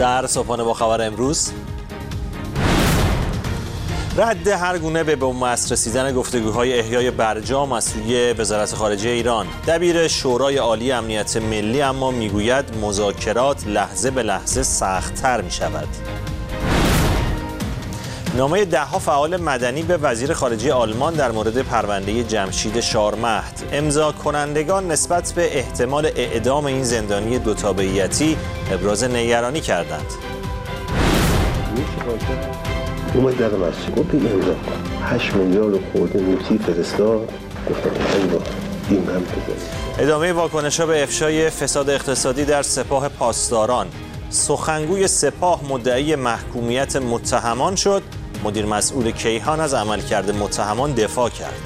در صبحانه با خبر امروز، رد هر گونه به بن‌بست رسیدن گفتگوهای احیای برجام از سوی وزارت خارجه ایران. دبیر شورای عالی امنیت ملی اما میگوید مذاکرات لحظه به لحظه سخت‌تر می‌شود. نامه ده‌ها فعال مدنی به وزیر خارجه آلمان در مورد پرونده جمشید شارمهد. امضا کنندگان نسبت به احتمال اعدام این زندانی دوتابعیتی ابراز نگرانی کردند. اومد در مسجد گفت امضا کن. 8 میلیارد خورده نوتی فرستاد. گفتم این من بزنم. ادامه واکنش‌ها به افشای فساد اقتصادی در سپاه پاسداران. سخنگوی سپاه مدعی محکومیت متهمان شد. مدیر مسئول کیهان از عملکرد متهمان دفاع کرد.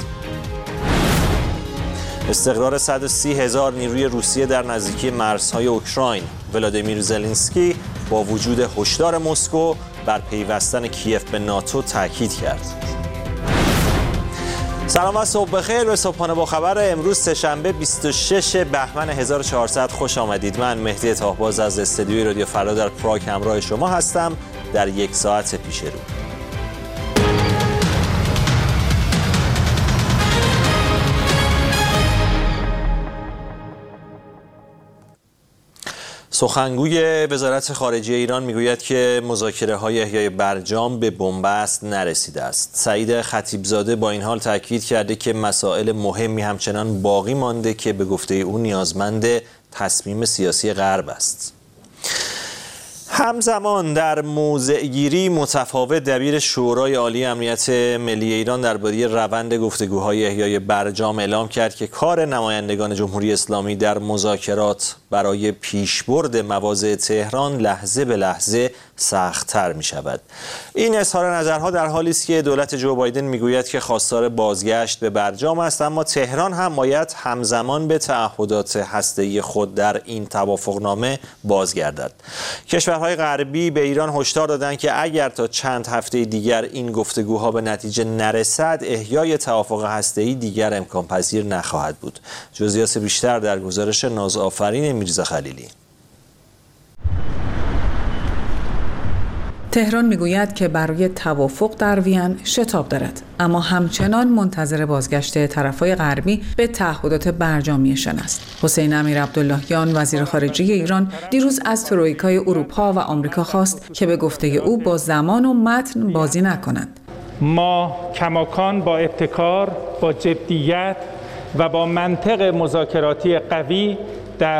استقرار 130,000 نیروی روسیه در نزدیکی مرزهای اوکراین. ولادیمیر زلنسکی با وجود هشدار مسکو بر پیوستن کیف به ناتو تاکید کرد. سلام و صبح بخیر. به صبحانه با خبر امروز سه‌شنبه 26 بهمن 1400 خوش آمدید. من مهدی طاهباز از استودیوی رادیو فردا در پراگ همراه شما هستم در یک ساعت پیش رو. سخنگوی وزارت خارجه ایران میگوید که مذاکره‌های احیای برجام به بن‌بست نرسیده است. سعید خطیبزاده با این حال تاکید کرده که مسائل مهمی همچنان باقی مانده که به گفته او نیازمند تصمیم سیاسی غرب است. همزمان در موضع‌گیری متفاوت دبیر شورای عالی امنیت ملی ایران درباره روند گفتگوهای احیای برجام اعلام کرد که کار نمایندگان جمهوری اسلامی در مذاکرات برای پیشبرد مواضع تهران لحظه به لحظه سخت‌تر می‌شود. این اظهار نظرها در حالی است که دولت جو بایدن میگوید که خواستار بازگشت به برجام است، اما تهران هم باید همزمان به تعهدات هسته‌ای خود در این توافقنامه بازگردد. کشورهای غربی به ایران هشدار دادند که اگر تا چند هفته دیگر این گفتگوها به نتیجه نرسد، احیای توافق هسته‌ای دیگر امکان پذیر نخواهد بود. جزئیات بیشتر در گزارش نازآفرین میرزا خلیلی. تهران میگوید که برای توافق در وین شتاب دارد، اما همچنان منتظر بازگشت طرفهای غربی به تعهدات برجامیشان است. حسین امیر عبداللهیان وزیر خارجه ایران دیروز از ترویکای اروپا و آمریکا خواست که به گفته او با زمان و متن بازی نکنند. ما کماکان با ابتکار، با جدیت و با منطق مذاکراتی قوی در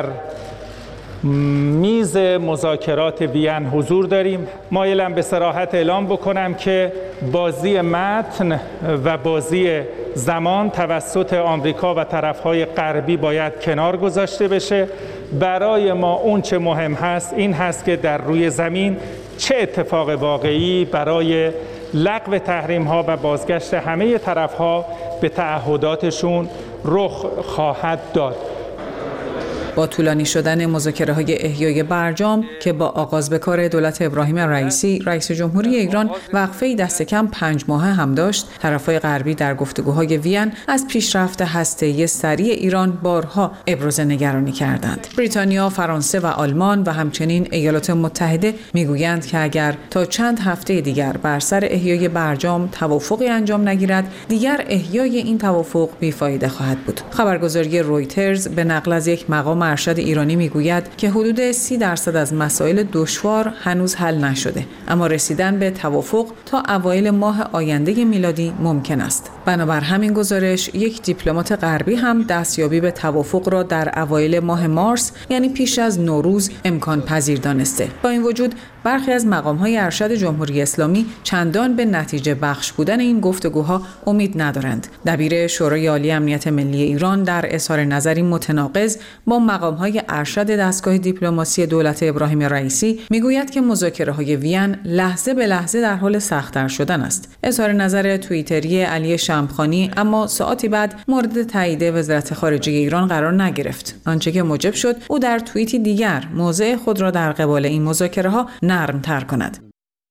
میز مذاکرات وین حضور داریم. مایلم به صراحت اعلام بکنم که بازی متن و بازی زمان توسط آمریکا و طرفهای غربی باید کنار گذاشته بشه. برای ما اون چه مهم هست این هست که در روی زمین چه اتفاق واقعی برای لغو تحریم‌ها و بازگشت همه طرف‌ها به تعهداتشون رخ خواهد داد. با طولانی شدن مذاکره‌های احیای برجام که با آغاز به کار دولت ابراهیم رئیسی رئیس جمهوری ایران وقفه‌ای دست کم 5 ماهه هم داشت، طرف‌های غربی در گفتگوهای وین از پیشرفت هسته‌ای سریع ایران بارها ابراز نگرانی کردند. بریتانیا، فرانسه و آلمان و همچنین ایالات متحده میگویند که اگر تا چند هفته دیگر بر سر احیای برجام توافقی انجام نگیرد، دیگر احیای این توافق بیفایده خواهد بود. خبرگزاری رویترز به نقل از یک مقام ارشد ایرانی میگوید که حدود 30% از مسائل دشوار هنوز حل نشده، اما رسیدن به توافق تا اوایل ماه آینده میلادی ممکن است. بنابر همین گزارش، یک دیپلمات غربی هم دستیابی به توافق را در اوایل ماه مارس، یعنی پیش از نوروز، امکان پذیر دانسته. با این وجود برخی از مقام‌های ارشد جمهوری اسلامی چندان به نتیجه بخش بودن این گفتگوها امید ندارند. دبیر شورای عالی امنیت ملی ایران در اظهار نظری متناقض با مقام‌های ارشد دستگاه دیپلماسی دولت ابراهیم رئیسی میگوید که مذاکره‌های وین لحظه به لحظه در حال سخت‌تر شدن است. اظهار نظر توییتری علی شمخانی اما ساعتی بعد مورد تایید وزارت خارجه ایران قرار نگرفت، آنچه که موجب شد او در توییتی دیگر موضع خود را در قبال این مذاکره‌ها نرم‌تر کند.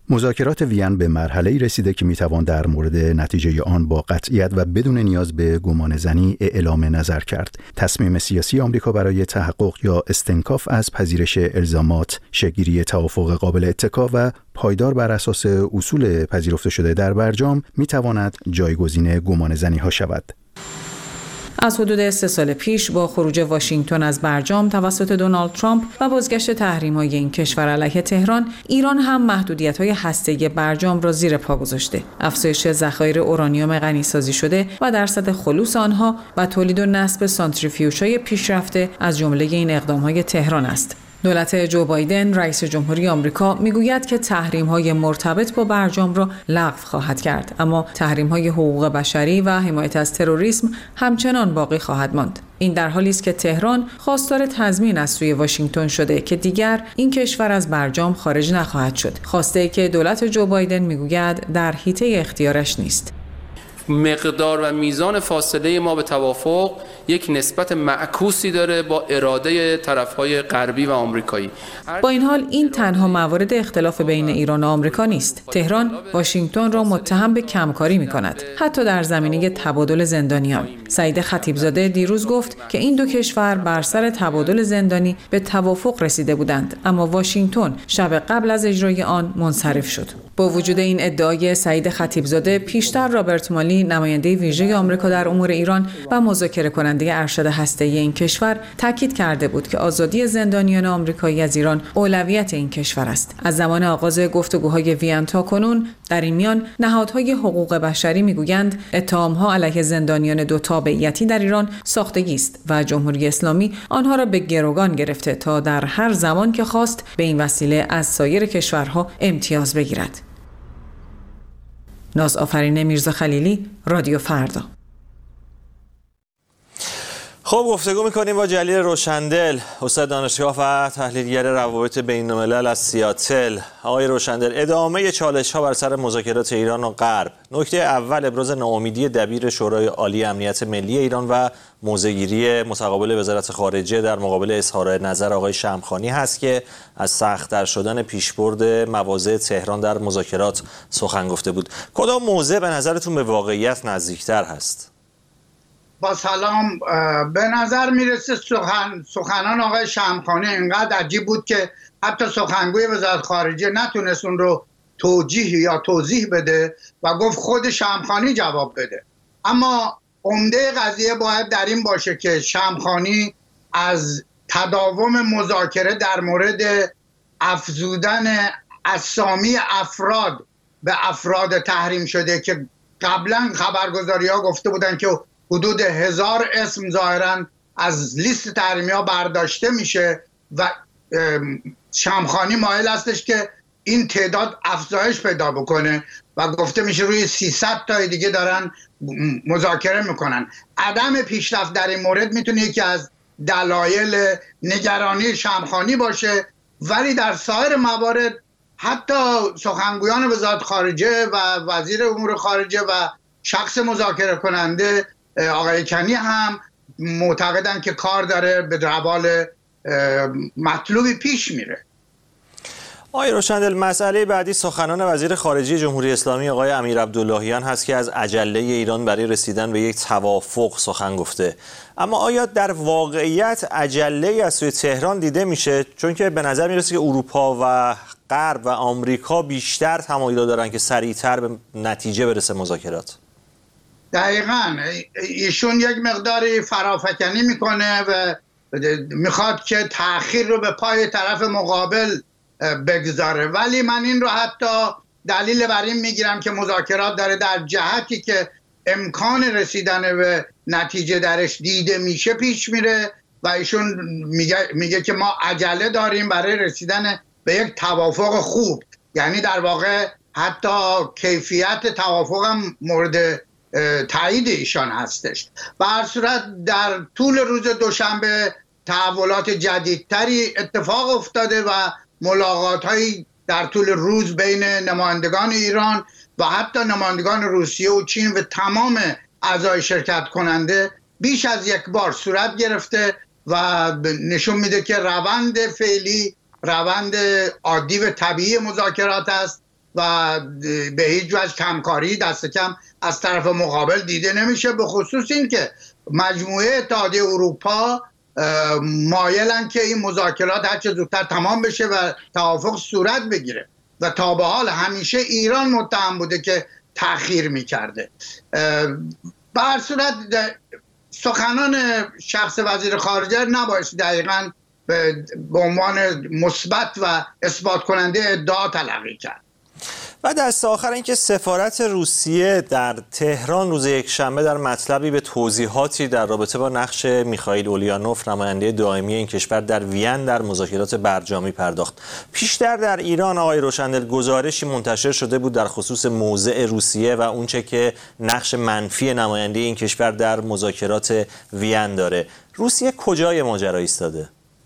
مذاکرات وین به مرحله‌ای رسیده که میتوان در مورد نتیجه آن با قطعیت و بدون نیاز به گمانه‌زنی اعلام نظر کرد. تصمیم سیاسی آمریکا برای تحقق یا استنکاف از پذیرش الزامات، شکل‌گیری توافق قابل اتکا و پایدار بر اساس اصول پذیرفته شده در برجام میتواند جایگزین گمانه‌زنی‌ها شود. از حدود 3 سال پیش با خروج واشنگتن از برجام توسط دونالد ترامپ و بازگشت تحریم‌های این کشور علیه تهران، ایران هم محدودیت‌های هسته‌ای برجام را زیر پا گذاشته. افزایش ذخایر اورانیوم غنی‌سازی شده و درصد خلوص آنها و تولید و نصب سانتریفیوژهای پیشرفته از جمله این اقدام‌های تهران است. دولت جو بایدن رئیس جمهوری آمریکا میگوید که تحریم‌های مرتبط با برجام را لغو خواهد کرد، اما تحریم‌های حقوق بشری و حمایت از تروریسم همچنان باقی خواهد ماند. این در حالی است که تهران خواستار تضمین از سوی واشنگتن شده که دیگر این کشور از برجام خارج نخواهد شد. خواسته که دولت جو بایدن میگوید در حیطه اختیارش نیست. مقدار و میزان فاصله ما به توافق یک نسبت معکوسی داره با اراده طرف‌های غربی و آمریکایی. با این حال این تنها موارد اختلاف بین ایران و آمریکا نیست. تهران واشنگتن را متهم به کمکاری می‌کند، حتی در زمینه تبادل زندانیان. سعید خطیبزاده دیروز گفت که این دو کشور بر سر تبادل زندانی به توافق رسیده بودند، اما واشنگتن شب قبل از اجرای آن منصرف شد. با وجود این ادعای سعید خطیبزاده، پیشتر رابرت مالی نماینده ویژه آمریکا در امور ایران و مذاکره کننده ارشد هسته‌ای این کشور تاکید کرده بود که آزادی زندانیان آمریکایی از ایران اولویت این کشور است. از زمان آغاز گفتگوهای وین تا کنون در این میان نهادهای حقوق بشری میگویند اتهام‌ها علیه زندانیان دو تابعیتی در ایران ساختگی است و جمهوری اسلامی آنها را به گروگان گرفته تا در هر زمان که خواست به این وسیله از سایر کشورها امتیاز بگیرد. نازآفرین میرزا خلیلی، رادیو فردا. خب گفتگو میکنیم با جلیل روشندل، استاد دانشگاه و تحلیلگر روابط بین‌الملل از سیاتل. آقای روشندل، ادامه چالش‌ها بر سر مذاکرات ایران و غرب. نکته اول ابراز ناامیدی دبیر شورای عالی امنیت ملی ایران و موضع‌گیری متقابل وزارت خارجه در مقابل اظهار نظر آقای شمخانی هست که از سخت‌تر شدن پیشبرد مواضع تهران در مذاکرات سخن گفته بود. کدام موضع به نظرتون به واقعیت نزدیکتر هست؟ با سلام. به نظر میرسه سخنان آقای شمخانی اینقدر عجیب بود که حتی سخنگوی وزارت خارجه نتونست اون رو توجیه یا توضیح بده و گفت خود شمخانی جواب بده. اما عمده قضیه باید در این باشه که شمخانی از تداوم مذاکره در مورد افزودن اسامی افراد به افراد تحریم شده که قبلا خبرگزاری‌ها گفته بودن که حدود 1000 اسم ظاهراً از لیست تحریمی‌ها برداشته میشه و شمخانی مایل هستش که این تعداد افزایش پیدا بکنه و گفته میشه روی 300 تا دیگه دارن مذاکره میکنن. عدم پیشرفت در این مورد میتونه یکی از دلایل نگرانی شمخانی باشه، ولی در سایر موارد حتی سخنگویان وزارت خارجه و وزیر امور خارجه و شخص مذاکره کننده آقای کنی هم معتقدن که کار داره به روال مطلوبی پیش میره. آقای روشندل، مسئله بعدی سخنان وزیر خارجه جمهوری اسلامی آقای امیر عبداللهیان هست که از عجله ایران برای رسیدن به یک توافق سخن گفته. اما آیا در واقعیت عجله از سوی تهران دیده میشه؟ چون که به نظر میرسه که اروپا و غرب و آمریکا بیشتر تمایل دارن که سریعتر به نتیجه برسه مذاکرات. دقیقاً ایشون یک مقداری فرافکنی میکنه و میخواد که تأخیر رو به پای طرف مقابل بگذاره، ولی من این رو حتی دلیل بر این میگیرم که مذاکرات داره در جهتی که امکان رسیدن به نتیجه درش دیده میشه پیش میره و ایشون میگه که ما عجله داریم برای رسیدن به یک توافق خوب. یعنی در واقع حتی کیفیت توافق هم مورد تایید ایشان هستش. به هر صورت در طول روز دوشنبه تحولات جدیدتری اتفاق افتاده و ملاقات‌هایی در طول روز بین نمایندگان ایران و حتی نمایندگان روسیه و چین و تمام اعضای شرکت کننده بیش از یک بار صورت گرفته و نشون میده که روند فعلی روند عادی و طبیعی مذاکرات است و به هیچ وجه کمکاری دست کم از طرف مقابل دیده نمیشه، به خصوص این که مجموعه اتحادیه اروپا مایلن که این مذاکرات هر چه زودتر تمام بشه و توافق صورت بگیره و تا به حال همیشه ایران متهم بوده که تأخیر میکرده. به هر صورت سخنان شخص وزیر خارجه نباید دقیقاً به عنوان مثبت و اثبات کننده ادعا تلقی کرد. و دست آخر اینکه سفارت روسیه در تهران روز یکشنبه در مطلبی به توضیحاتی در رابطه با نقش میخائیل اولیانوف نماینده دائمی این کشور در وین در مذاکرات برجامی پرداخت. پیشتر در ایران آقای روشندل گزارشی منتشر شده بود در خصوص موضع روسیه و اونچه که نقش منفی نماینده این کشور در مذاکرات وین داره. روسیه کجای ماجرا ایستاده؟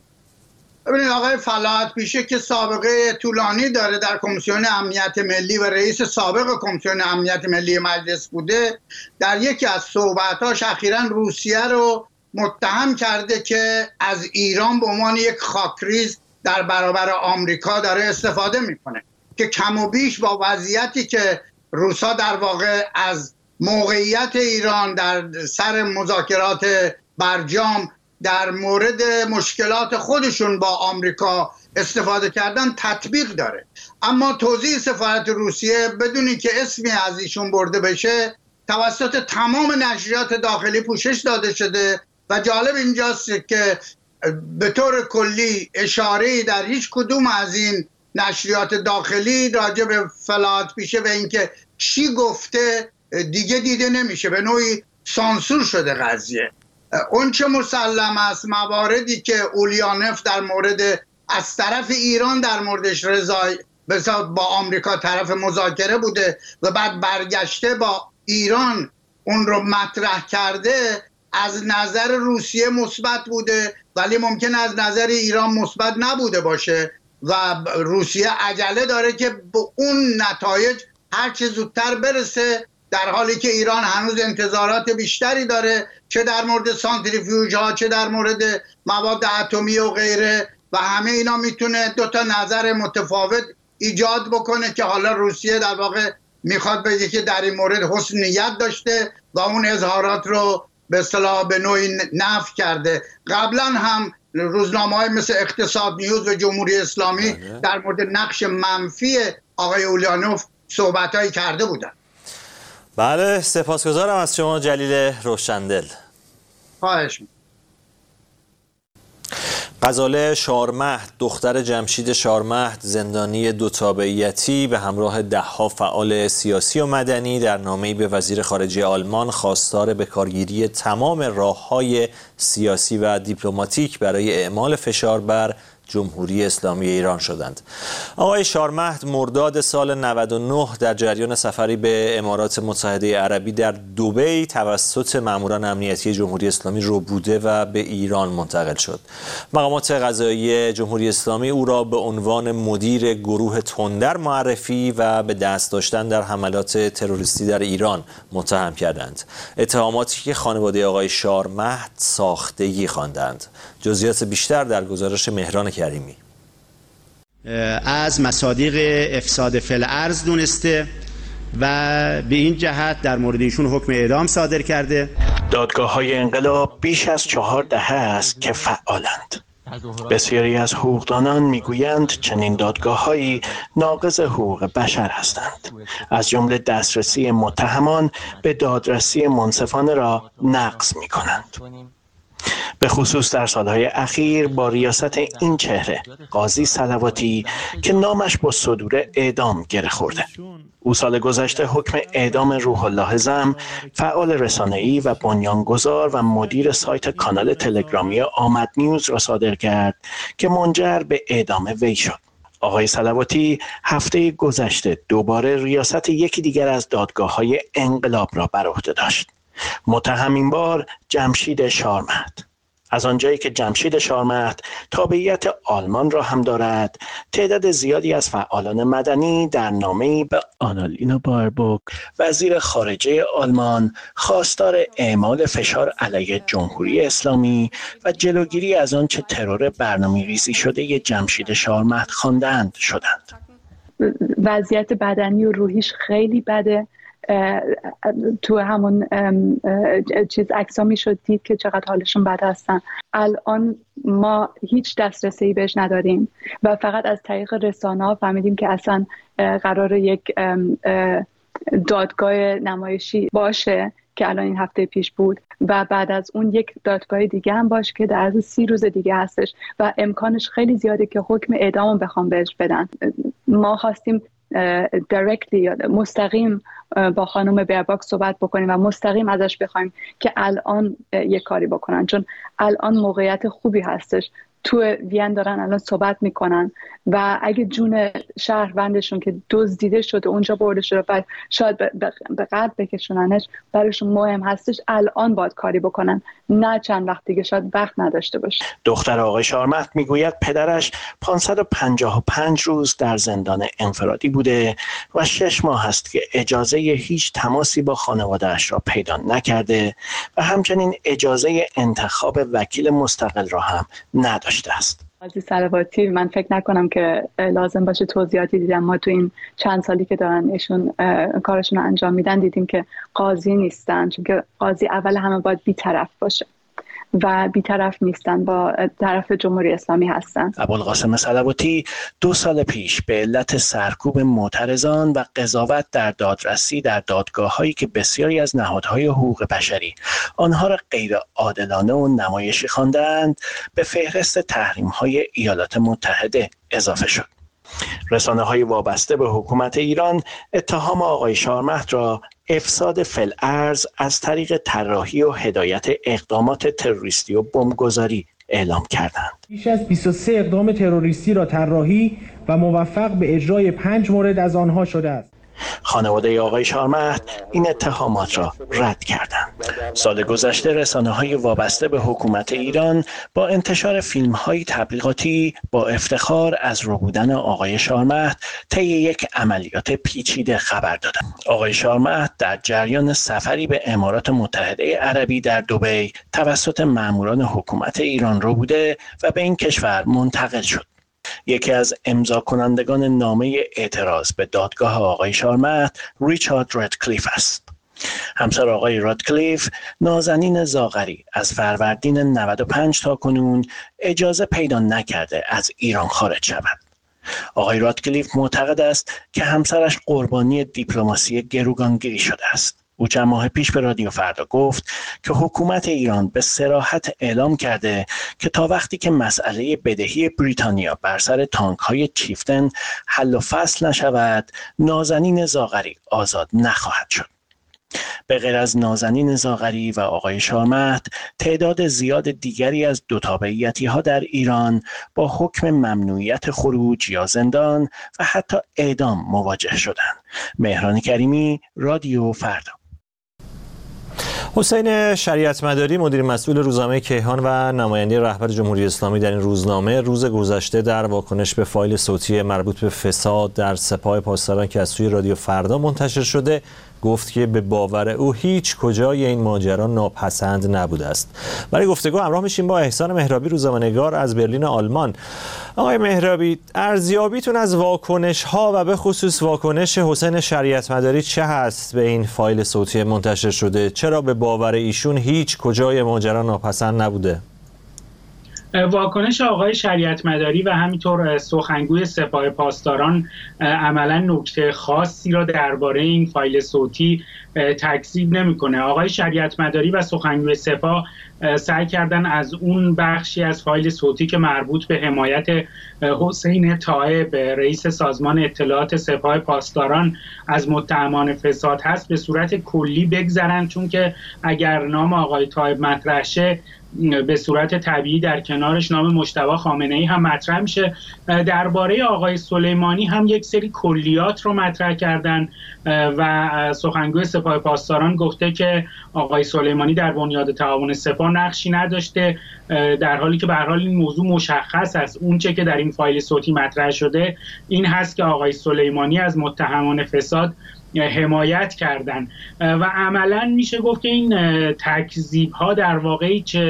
ببینید آقای فلاحت پیشه که سابقه طولانی داره در کمیسیون امنیت ملی و رئیس سابق کمیسیون امنیت ملی مجلس بوده، در یکی از صحبتاش اخیراً روسیه رو متهم کرده که از ایران به عنوان یک خاکریز در برابر آمریکا داره استفاده میکنه که کم و بیش با وضعیتی که روسا در واقع از موقعیت ایران در سر مذاکرات برجام در مورد مشکلات خودشون با آمریکا استفاده کردن تطبیق داره. اما توضیح سفارت روسیه بدونی که اسمی از ایشون برده بشه توسط تمام نشریات داخلی پوشش داده شده و جالب اینجاست که به طور کلی اشاره‌ای در هیچ کدوم از این نشریات داخلی راجع به فلاحت پیشه و اینکه چی گفته دیگه دیده نمیشه، به نوعی سانسور شده قضیه. اون چه مسلم است مواردی که اولیانوف در مورد از طرف ایران در موردش با آمریکا طرف مذاکره بوده و بعد برگشته با ایران اون رو مطرح کرده، از نظر روسیه مثبت بوده ولی ممکن از نظر ایران مثبت نبوده باشه و روسیه عجله داره که به اون نتایج هر چه زودتر برسه، در حالی که ایران هنوز انتظارات بیشتری داره، چه در مورد سانتریفیوژ ها چه در مورد مواد اتمی و غیره، و همه اینا میتونه دو تا نظر متفاوت ایجاد بکنه که حالا روسیه در واقع میخواد بگه که در این مورد حسن نیت داشته و اون اظهارات رو به اصطلاح به نوعی نفی کرده. قبلا هم روزنامه‌های مثل اقتصاد نیوز و جمهوری اسلامی در مورد نقش منفی آقای اولیانوف صحبت‌هایی کرده بودن. بله، سپاسگزارم از شما جلیل روشندل. خواهش می‌کنم. غزاله شارمهد دختر جمشید شارمهد زندانی دو تابعیتی به همراه ده‌ها فعال سیاسی و مدنی در نامه‌ای به وزیر خارجه آلمان خواستار بکارگیری تمام راه‌های سیاسی و دیپلماتیک برای اعمال فشار بر جمهوری اسلامی ایران شدند. آقای شارمهد مرداد سال 99 در جریان سفری به امارات متحده عربی در دبی توسط ماموران امنیتی جمهوری اسلامی ربوده و به ایران منتقل شد. مقامات قضایی جمهوری اسلامی او را به عنوان مدیر گروه تندر معرفی و به دست داشتن در حملات تروریستی در ایران متهم کردند. اتهاماتی که خانواده آقای شارمهد ساختگی خواندند. جزئیات بیشتر در گزارش مهران کریمی. از مصادیق افساد فی الارض دونسته و به این جهت در مورد ایشون حکم اعدام صادر کرده. دادگاه‌های انقلاب بیش از 4 دهه است که فعالند. بسیاری از حقوقدانان میگویند چنین دادگاه‌هایی ناقض حقوق بشر هستند، از جمله دسترسی متهمان به دادرسی منصفانه را نقض می‌کنند. به خصوص در سالهای اخیر با ریاست این چهره قاضی صلواتی که نامش با صدور اعدام گره خورده. او سال گذشته حکم اعدام روح الله زم، فعال رسانه‌ای و بنیانگذار و مدیر سایت کانال تلگرامی آمد نیوز را صادر کرد که منجر به اعدام وی شد. آقای صلواتی هفته گذشته دوباره ریاست یکی دیگر از دادگاه‌های انقلاب را بر عهده داشت. متهم این بار جمشید شارمهد. از آنجایی که جمشید شارمهد تابعیت آلمان را هم دارد، تعداد زیادی از فعالان مدنی در نامه‌ای به آنالینا باربوک وزیر خارجه آلمان خواستار اعمال فشار علیه جمهوری اسلامی و جلوگیری از آنچه ترور برنامه‌ریزی شده جمشید شارمهد خواندند شدند. وضعیت بدنی و روحیش خیلی بده. تو همون چیز عکس‌ها میشد دید که چقدر حالشون بد هستن. الان ما هیچ دسترسی بهش نداریم و فقط از طریق رسانه‌ها فهمیدیم که اصلا قراره یک دادگاه نمایشی باشه که الان این هفته پیش بود و بعد از اون یک دادگاه دیگه هم باشه که در عرض 30 روز دیگه هستش و امکانش خیلی زیاده که حکم اعدام بخوام بهش بدن. ما خواستیم دایرکتلی مستقیم با خانم بیرباک صحبت بکنیم و مستقیم ازش بخوایم که الان یک کاری بکنن، چون الان موقعیت خوبی هستش. تو وین دارن الان صحبت میکنن و اگه جون شهروندشون که دزدیده شده اونجا برده شده و شاید به قتل بکشوننش، برایشون مهم هستش الان باید کاری بکنن، نه چند وقت دیگه شاید وقت نداشته باشه. دختر آقای شارمهد میگوید پدرش 555 روز در زندان انفرادی بوده و 6 ماه است که اجازه هیچ تماسی با خانواده‌اش را پیدا نکرده و همچنین اجازه انتخاب وکیل مستقل را هم نداشته است. قاضی صلواتی من فکر نکنم که لازم باشه توضیحاتی دیدم. ما تو این چند سالی که دارن ایشون کارشون رو انجام میدن دیدیم که قاضی نیستن، چون که قاضی اول همه باید بی‌طرف باشه و بی‌طرف نیستن، با طرف جمهوری اسلامی هستن. ابوالقاسم صلواتی 2 سال پیش به علت سرکوب معترضان و قضاوت در دادرسی در دادگاه‌هایی که بسیاری از نهادهای حقوق بشری آنها را غیر عادلانه و نمایشی خواندند، به فهرست تحریم‌های ایالات متحده اضافه شد. رسانه‌های وابسته به حکومت ایران اتهام آقای شارمهد را افساد فی‌الارض از طریق طراحی و هدایت اقدامات تروریستی و بمبگذاری اعلام کردند. بیش از 23 اقدام تروریستی را طراحی و موفق به اجرای 5 مورد از آنها شده است. خانواده آقای شارمهد این اتهامات را رد کردند. سال گذشته رسانه‌های وابسته به حکومت ایران با انتشار فیلم‌های تبلیغاتی با افتخار از ربودن آقای شارمهد طی یک عملیات پیچیده خبر دادند. آقای شارمهد در جریان سفری به امارات متحده عربی در دبی توسط ماموران حکومت ایران ربوده و به این کشور منتقل شد. یکی از امضا کنندگان نامه اعتراض به دادگاه آقای شارمهد ریچارد رادکلیف است. همسر آقای رادکلیف، نازنین زاغری، از فروردین 95 تا کنون اجازه پیدا نکرده از ایران خارج شود. آقای رادکلیف معتقد است که همسرش قربانی دیپلماسی گروگانگیری شده است. او چند ماه پیش به رادیو فردا گفت که حکومت ایران به صراحت اعلام کرده که تا وقتی که مسئله بدهی بریتانیا بر سر تانک‌های چیفتن حل و فصل نشود، نازنین زاغری آزاد نخواهد شد. به غیر از نازنین زاغری و آقای شارمهد، تعداد زیاد دیگری از دو تابعیتی‌ها در ایران با حکم ممنوعیت خروج یا زندان و حتی اعدام مواجه شدند. مهران کریمی، رادیو فردا. حسین شریعت مداری، مدیر مسئول روزنامه کیهان و نماینده رهبر جمهوری اسلامی در این روزنامه، روز گذشته در واکنش به فایل صوتی مربوط به فساد در سپاه پاسداران که از سوی رادیو فردا منتشر شده گفت که به باور او هیچ کجای این ماجرا ناپسند نبوده است. برای گفتگو همراه میشیم با احسان مهرابی، روزنامه‌نگار از برلین آلمان. آقای مهرابی، ارزیابیتون از واکنش ها و به خصوص واکنش حسین شریعت مداری چه هست به این فایل صوتی منتشر شده؟ چرا به باور ایشون هیچ کجای ماجرا ناپسند نبوده؟ واکنش آقای شریعت مداری و همینطور سخنگوی سپاه پاسداران عملا نکته خاصی را درباره این فایل صوتی تکذیب نمی‌کنه. آقای شریعت مداری و سخنگوی سپاه سعی کردن از اون بخشی از فایل صوتی که مربوط به حمایت حسین طایب، رئیس سازمان اطلاعات سپاه پاسداران، از متهمان فساد هست به صورت کلی بگذرن، چون که اگر نام آقای طایب مطرح شه به صورت طبیعی در کنارش نام مجتبی خامنه‌ای هم مطرح میشه. درباره آقای سلیمانی هم یک سری کلیات رو مطرح کردن و سخنگوی سپاه پاسداران گفته که آقای سلیمانی در بنیاد تعاون سپاه نقشی نداشته، در حالی که به هر حال این موضوع مشخص است. اونچه که در این فایل صوتی مطرح شده این هست که آقای سلیمانی از متهمان فساد حمایت کردن و عملا میشه گفت که این تکذیب ها در واقع چه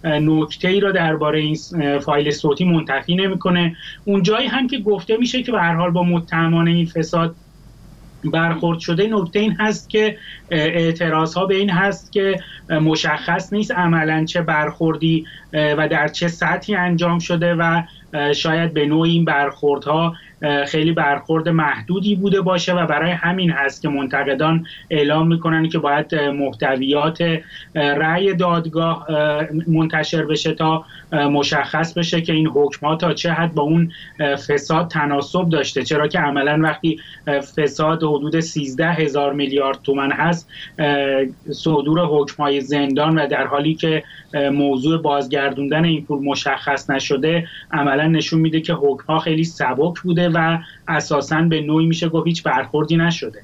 نکته‌ای را درباره این فایل صوتی منتفی نمی‌کنه. اون جایی هم که گفته میشه که به هر حال با متهمان این فساد برخورد شده، نکته این هست که اعتراضها به این هست که مشخص نیست عملاً چه برخوردی و در چه سطحی انجام شده و شاید به نوعی این برخوردها خیلی برخورد محدودی بوده باشه و برای همین هست که منتقدان اعلام میکنن که باید محتویات رأی دادگاه منتشر بشه تا مشخص بشه که این حکم‌ها تا چه حد با اون فساد تناسب داشته، چرا که عملاً وقتی فساد حدود 13,000 میلیارد تومان هست، صدور حکم‌های زندان و در حالی که موضوع بازگردوندن این پول مشخص نشده عملاً نشون میده که حکم‌ها خیلی سبک بوده و اساساً به نوعی میشه گفت هیچ برخوردی نشده.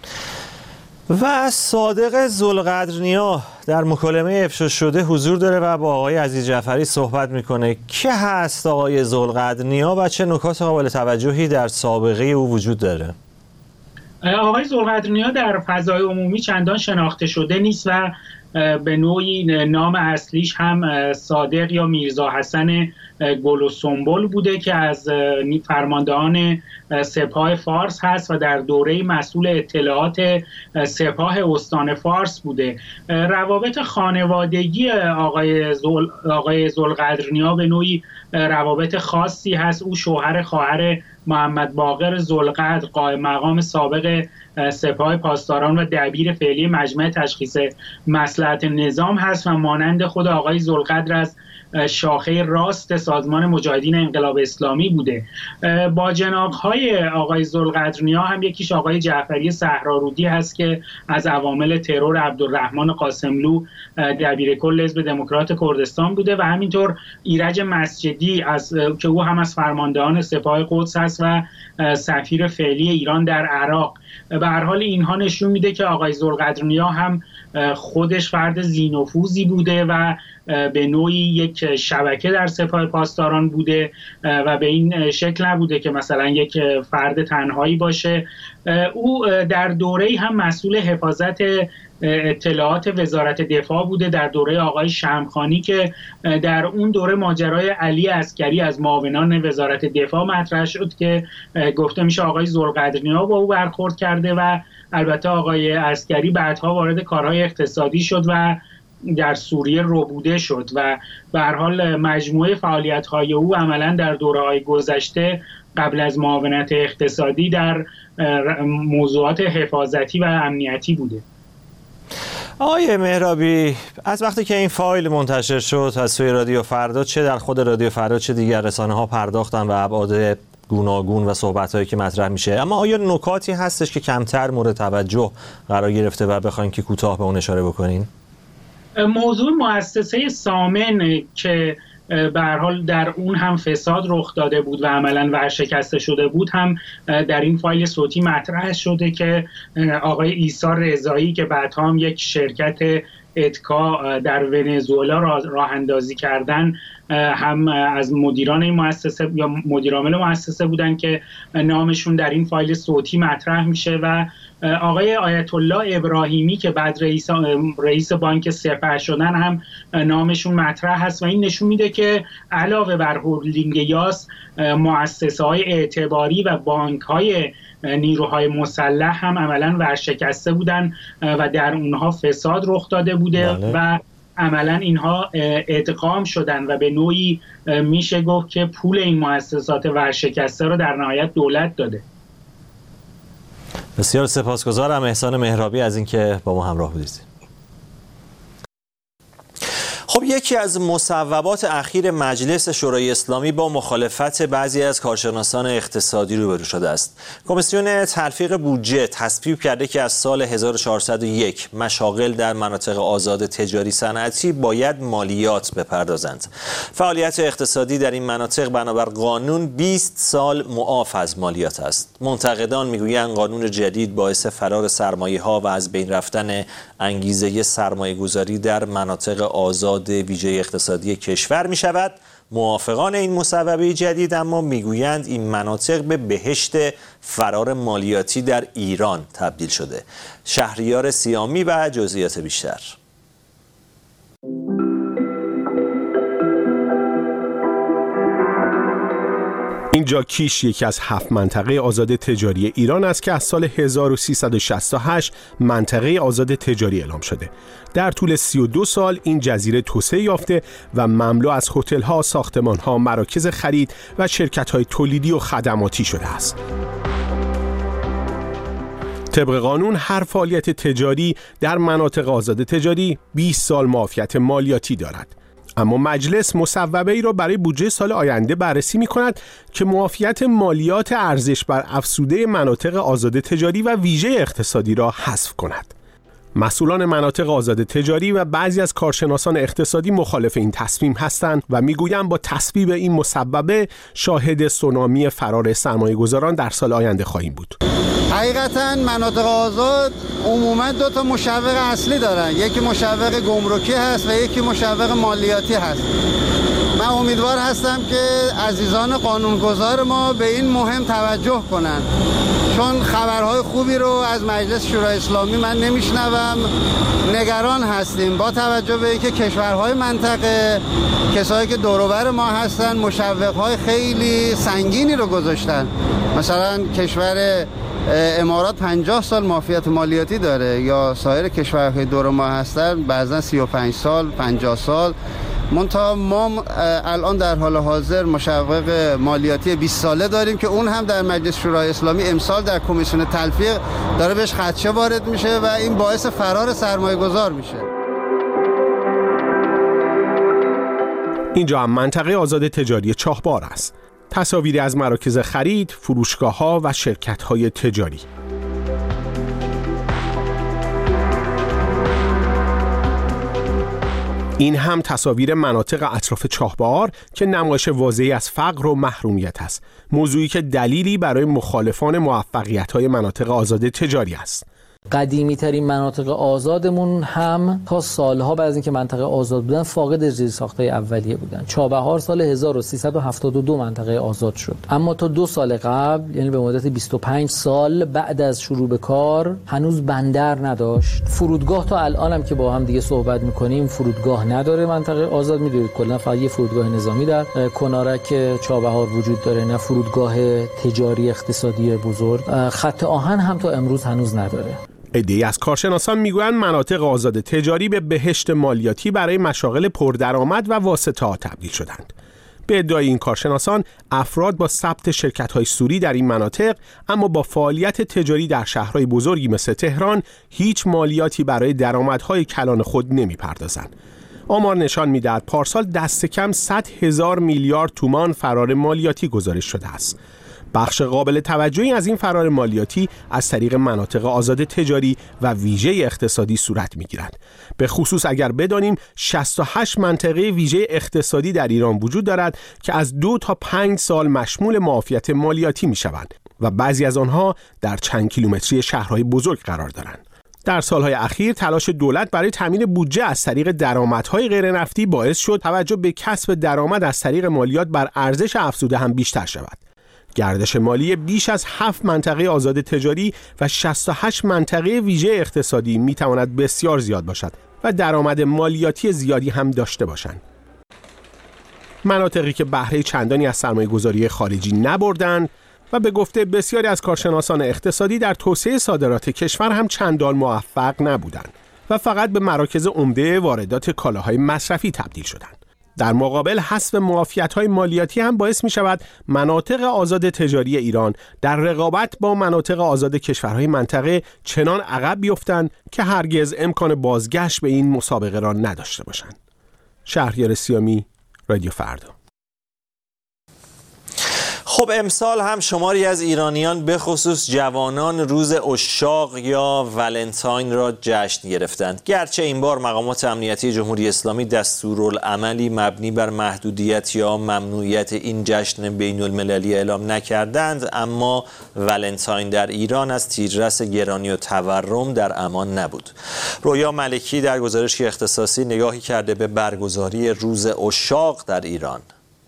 و صادق ذوالقدرنیا در مکالمه افشا شده حضور داره و با آقای عزیز جعفری صحبت میکنه. که هست آقای ذوالقدرنیا و چه نکات قابل توجهی در سابقه او وجود داره؟ آقای ذوالقدرنیا در فضای عمومی چندان شناخته شده نیست و به نوعی نام اصلیش هم صادق یا میرزا حسن گل و سنبل بوده که از فرماندهان سپاه فارس هست و در دوره مسئول اطلاعات سپاه استان فارس بوده. روابط خانوادگی آقای ذوالقدرنیا به نوعی روابط خاصی هست. او شوهر خواهر محمد باقر ذوالقدر، قائم مقام سابق سپاه پاسداران و دبیر فعلی مجمع تشخیص مصلحت نظام هست و مانند خود آقای ذوالقدر از شاخه راست سازمان مجاهدین انقلاب اسلامی بوده. با جناق‌های آقای ذوالقدرنیا هم یکیش آقای جعفری صحرارودی هست که از عوامل ترور عبدالرحمن قاسملو دبیر کل حزب دموکرات کردستان بوده و همینطور ایرج مسجدی که او هم از فرماندهان سپاه قدس هست و سفیر فعلی ایران در عراق. به هر حال اینها نشون میده که آقای ذوالقدرنیا هم خودش فرد ذی‌نفوذی بوده و به نوعی یک شبکه در سپاه پاسداران بوده و به این شکل نبوده که مثلا یک فرد تنهایی باشه. او در دوره‌ای هم مسئول حفاظت اطلاعات وزارت دفاع بوده در دوره آقای شمخانی که در اون دوره ماجرای علی عسکری از معاونان وزارت دفاع مطرح شد که گفته میشه آقای ذوالقدرنیا با او برخورد کرده و البته آقای عسکری بعدها وارد کارهای اقتصادی شد و در سوریه ربوده شد و به هر حال مجموعه فعالیت‌های او عملاً در دوره‌های گذشته قبل از معاونت اقتصادی در موضوعات حفاظتی و امنیتی بوده. آقای مهرابی، از وقتی که این فایل منتشر شد از سوی رادیو فردا، چه در خود رادیو فردا چه دیگر رسانه‌ها پرداختن و ابعاد گوناگون و صحبت‌هایی که مطرح میشه، اما آیا نکاتی هستش که کمتر مورد توجه قرار گرفته و بخواین که کوتاه به اون اشاره بکنین؟ موضوع مؤسسه سامن که به هر حال در اون هم فساد رخ داده بود و عملاً ورشکسته شده بود هم در این فایل صوتی مطرح شده که آقای عیسی رضایی که بعدها هم یک شرکت اتکا در ونزوئلا راه اندازی کردن هم از مدیران این مؤسسه یا مدیرعامل مؤسسه بودن که نامشون در این فایل صوتی مطرح میشه و آقای آیت الله ابراهیمی که بعد رئیس بانک سپه شدن هم نامشون مطرح هست و این نشون میده که علاوه بر هولدینگ یاس مؤسسه‌های اعتباری و بانک‌های نیروهای مسلح هم عملاً ورشکسته بودن و در اونها فساد رخ داده بوده و عملاً اینها ادغام شدن و به نوعی میشه گفت که پول این مؤسسات ورشکسته رو در نهایت دولت داده. بسیار سپاسگزارم احسان مهرابی از اینکه با ما همراه بودید. خب یکی از مصوبات اخیر مجلس شورای اسلامی با مخالفت بعضی از کارشناسان اقتصادی روبرو شده است. کمیسیون تلفیق بودجه تصویب کرده که از سال 1401 مشاغل در مناطق آزاد تجاری صنعتی باید مالیات بپردازند. فعالیت اقتصادی در این مناطق بنابر قانون 20 سال معاف از مالیات است. منتقدان میگویند قانون جدید باعث فرار سرمایه‌ها و از بین رفتن انگیزه سرمایه‌گذاری در مناطق آزاد ویژه اقتصادی کشور می شود. موافقان این مصوبه جدید اما میگویند این مناطق به بهشت فرار مالیاتی در ایران تبدیل شده. شهریار سیامی و جزئیات بیشتر. اینجا کیش یکی از 7 منطقه آزاد تجاری ایران است که از سال 1368 منطقه آزاد تجاری اعلام شده. در طول 32 سال این جزیره توسعه یافته و مملو از هتل‌ها، ساختمان‌ها، مراکز خرید و شرکت‌های تولیدی و خدماتی شده است. طبق قانون هر فعالیت تجاری در مناطق آزاد تجاری 20 سال معافیت مالیاتی دارد. اما مجلس مصوبه‌ای را برای بودجه سال آینده بررسی می‌کند که معافیت مالیات ارزش بر افزوده مناطق آزاد تجاری و ویژه اقتصادی را حذف کند. مسئولان مناطق آزاد تجاری و بعضی از کارشناسان اقتصادی مخالف این تصمیم هستند و میگویند با تصویب این مصوبه شاهد سونامی فرار سرمایه‌گذاران در سال آینده خواهیم بود. حقیقتاً مناطق آزاد عموماً 2 تا مشوق اصلی دارن، یکی مشوق گمرکی هست و یکی مشوق مالیاتی هست. من امیدوار هستم که عزیزان قانونگذار ما به این مهم توجه کنند، چون خبرهای خوبی رو از مجلس شورای اسلامی من نمیشنوم. نگران هستیم با توجه به اینکه کشورهای منطقه، کسایی که دور و بر ما هستن، مشوقهای خیلی سنگینی رو گذاشتن. مثلا کشور امارات 50 سال معافیت مالیاتی داره، یا سایر کشورهای دور ما هستن بعضا 35 سال 50 سال. منتها ما الان در حال حاضر مشوق مالیاتی 20 ساله داریم که اون هم در مجلس شورای اسلامی امسال در کمیسیون تلفیق داره بهش خدشه وارد میشه و این باعث فرار سرمایه‌گذار میشه. اینجا هم منطقه آزاد تجاری چاهبار است. تصاویری از مراکز خرید، فروشگاه‌ها و شرکت‌های تجاری. این هم تصاویر مناطق اطراف چاهبار که نمایش واضحی از فقر و محرومیت است. موضوعی که دلیلی برای مخالفان موفقیت‌های مناطق آزاد تجاری است. قدیمی ترین مناطق آزادمون هم تا سالها بعد از اینکه منطقه آزاد بودن فاقد زیرساخت‌های اولیه بودن. چابهار سال 1372 منطقه آزاد شد، اما تا 2 سال قبل، یعنی به مدت 25 سال بعد از شروع به کار، هنوز بندر نداشت. فرودگاه تا الان هم که با هم دیگه صحبت می‌کنیم فرودگاه نداره منطقه آزاد. می‌دونید کلا فقط یه فرودگاه نظامی در کنارک چابهار وجود داره، نه فرودگاه تجاری اقتصادی بزرگ. خط آهن هم تا امروز هنوز نداره. عده‌ای از کارشناسان میگویند مناطق آزاد تجاری به بهشت مالیاتی برای مشاغل پردرآمد و واسطه‌ها تبدیل شدند. به ادعای این کارشناسان، افراد با ثبت شرکت‌های سوری در این مناطق اما با فعالیت تجاری در شهرهای بزرگی مثل تهران هیچ مالیاتی برای درآمدهای کلان خود نمی‌پردازند. آمار نشان می‌دهد پارسال دست کم 100,000 میلیارد تومان فرار مالیاتی گزارش شده است. بخش قابل توجهی از این فرار مالیاتی از طریق مناطق آزاد تجاری و ویژه اقتصادی صورت می‌گیرد. به خصوص اگر بدانیم 68 منطقه ویژه اقتصادی در ایران وجود دارد که از 2 تا 5 سال مشمول معافیت مالیاتی می‌شوند و بعضی از آنها در چند کیلومتری شهرهای بزرگ قرار دارند. در سالهای اخیر تلاش دولت برای تامین بودجه از طریق درآمدهای غیر نفتی باعث شد توجه به کسب درآمد از طریق مالیات بر ارزش افزوده هم بیشتر شود. گردش مالی بیش از 7 منطقه آزاد تجاری و 68 منطقه ویژه اقتصادی میتواند بسیار زیاد باشد و درآمد مالیاتی زیادی هم داشته باشند. مناطقی که بهره چندانی از سرمایه‌گذاری خارجی نبردند و به گفته بسیاری از کارشناسان اقتصادی در توسعه صادرات کشور هم چندان موفق نبودند و فقط به مراکز عمده واردات کالاهای مصرفی تبدیل شدند. در مقابل حذف معافیت‌های مالیاتی هم باعث می‌شود مناطق آزاد تجاری ایران در رقابت با مناطق آزاد کشورهای منطقه چنان عقب بیفتند که هرگز امکان بازگشت به این مسابقه را نداشته باشند. شهریار سیامی، رادیو فردا. خب امسال هم شماری از ایرانیان به خصوص جوانان روز عشاق یا ولنتاین را جشن گرفتند. گرچه این بار مقامات امنیتی جمهوری اسلامی دستورالعملی مبنی بر محدودیت یا ممنوعیت این جشن بین المللی اعلام نکردند، اما ولنتاین در ایران از تیررس گرانی و تورم در امان نبود. رویا ملکی در گزارشی اختصاصی نگاهی کرده به برگزاری روز عشاق در ایران.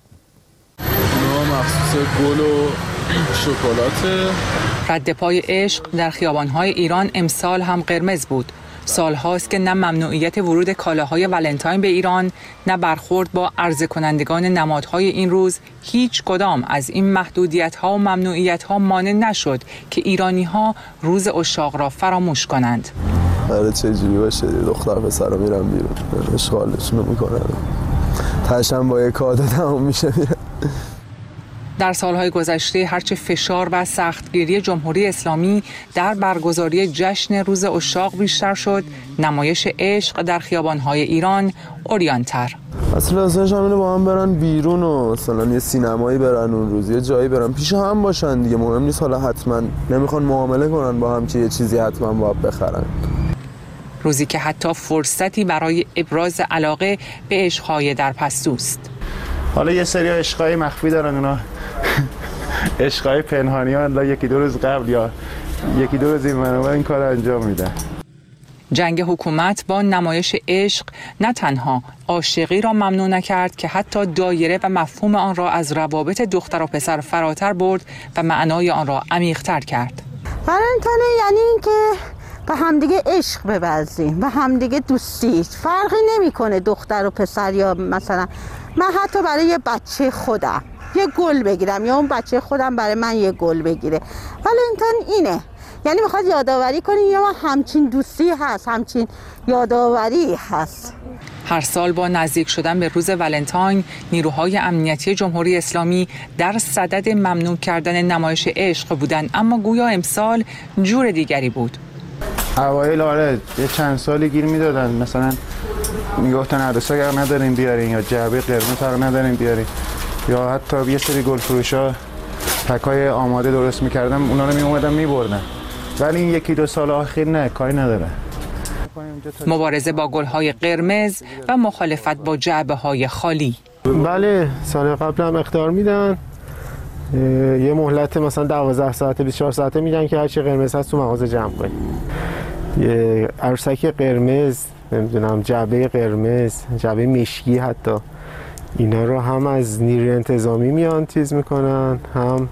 مخصوص گل و شکلات. رد پای عشق در خیابان‌های ایران امسال هم قرمز بود. سالهاست که نه ممنوعیت ورود کالاهای ولنتاین به ایران، نه برخورد با عرضه کنندگان نمادهای این روز، هیچ کدام از این محدودیت‌ها و ممنوعیت‌ها مانع نشد که ایرانی‌ها روز عشاق را فراموش کنند. هر چجوری باشه دختر پسرا میرن بیرون، اشغالشون رو میکنن، تاشم با یک کاده تموم میشه میرن. در سالهای گذشته هرچه فشار و سختگیری جمهوری اسلامی در برگزاری جشن روز عشاق بیشتر شد، نمایش عشق در خیابان‌های ایران عریان‌تر. اصلا همینه با هم برن بیرون و مثلا یه سینمایی برن اون روز، یه جایی برن پیش هم باشن دیگه، مهم نیست حالا حتما نمیخوان معامله کنن با هم که یه چیزی حتما باید بخرن. روزی که حتی فرصتی برای ابراز علاقه به عشق‌های در پستوست. حالا یه سری عشقای مخفی دارن، اونا عشقای پنهانی ها، یکی دو روز قبل یا یکی دو روز این کار انجام میدن. جنگ حکومت با نمایش عشق نه تنها عاشقی را ممنوع نکرد که حتی دایره و مفهوم آن را از روابط دختر و پسر فراتر برد و معنای آن را عمیق‌تر کرد. ولنتاین یعنی اینکه به همدیگه عشق بورزیم، به همدیگه دوستی، فرقی نمیکنه دختر و پسر، یا مثلا من حتی برای یه بچه خودم یه گل بگیرم یا اون بچه خودم برای من یه گل بگیره. ولنتاین اینه، یعنی میخواد یادآوری کنی یا همچین دوستی هست، همچین یادآوری هست. هر سال با نزدیک شدن به روز ولنتاین، نیروهای امنیتی جمهوری اسلامی در صدد ممنوع کردن نمایش عشق بودند، اما گویا امسال جور دیگری بود. اوایل آره یه چند سالی گیر میدادن، مثلا میگفتن عروسک اگر نداریم بیارین، یا جعبه قرمز اگر نداریم بیارین، یا حتی یه سری گل فروشا پکای آماده درست میکردن اونا رو میومدن میبردن، ولی این یکی دو سال اخیر نه، کاری نداره. مبارزه با گل‌های قرمز و مخالفت با جعبه‌های خالی. بله سال قبل هم اخطار میدن، یه مهلت مثلا 12 ساعته 24 ساعته میدن که هر چی قرمز هست تو مغازه جمع کنی. یه عروسک قرمز، نمیدونم جعبه قرمز، جعبه مشکی، حتی اینا رو هم از نیروی انتظامی میان تیز میکنن، هم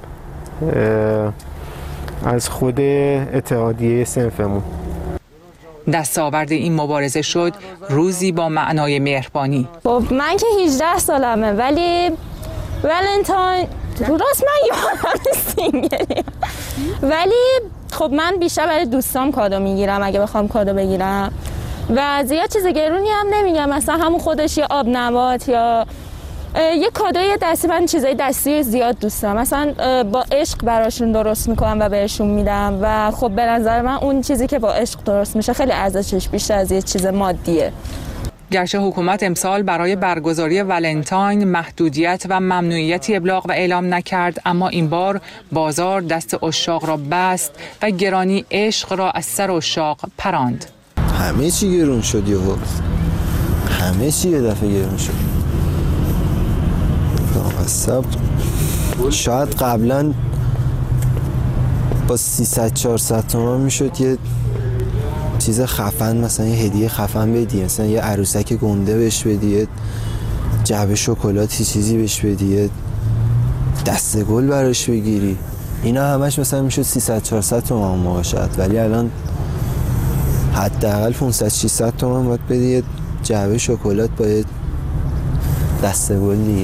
از خود اتحادیه صنفمون. دستاورد این مبارزه شد روزی با معنای مهربانی. خب من که 18 سالمه، ولی ولنتاین راست من یادم سینگلیم، ولی خب من بیشتر برای دوستام کادو میگیرم اگه بخوام کادو بگیرم، و زیاد چیز گرونی هم نمیگم، مثلا همون خودش یه آب نبات یا یه کادوی دستی. من چیزای دستی زیاد دوست دارم، مثلا با عشق براشون درست میکنم و بهشون میدم، و خب به نظر من اون چیزی که با عشق درست میشه خیلی ارزشش بیشتر از یه چیز مادیه. گرچه حکومت امسال برای برگزاری ولنتاین محدودیت و ممنوعیتی ابلاغ و اعلام نکرد، اما این بار بازار دست عشاق را بست و گرانی عشق را از سر عشاق پراند. همه چی گرون شد یهو، همه چی یه دفعه گرون شد. شاید قبلا با 300-400 تومان میشد یه چیز خفن، مثلا یه هدیه خفن بدی، مثلا یه عروسک گنده بهش بدی، یه جعبه شکلاتی چیزی بهش بدی، یه دسته گل براش بگیری، اینا همش مثلا میشد 300-400 تومان موقع شد، ولی الان حداقل 500-600 تومان باید بدی یه جعبه شکلات با یه دسته گل دیگه.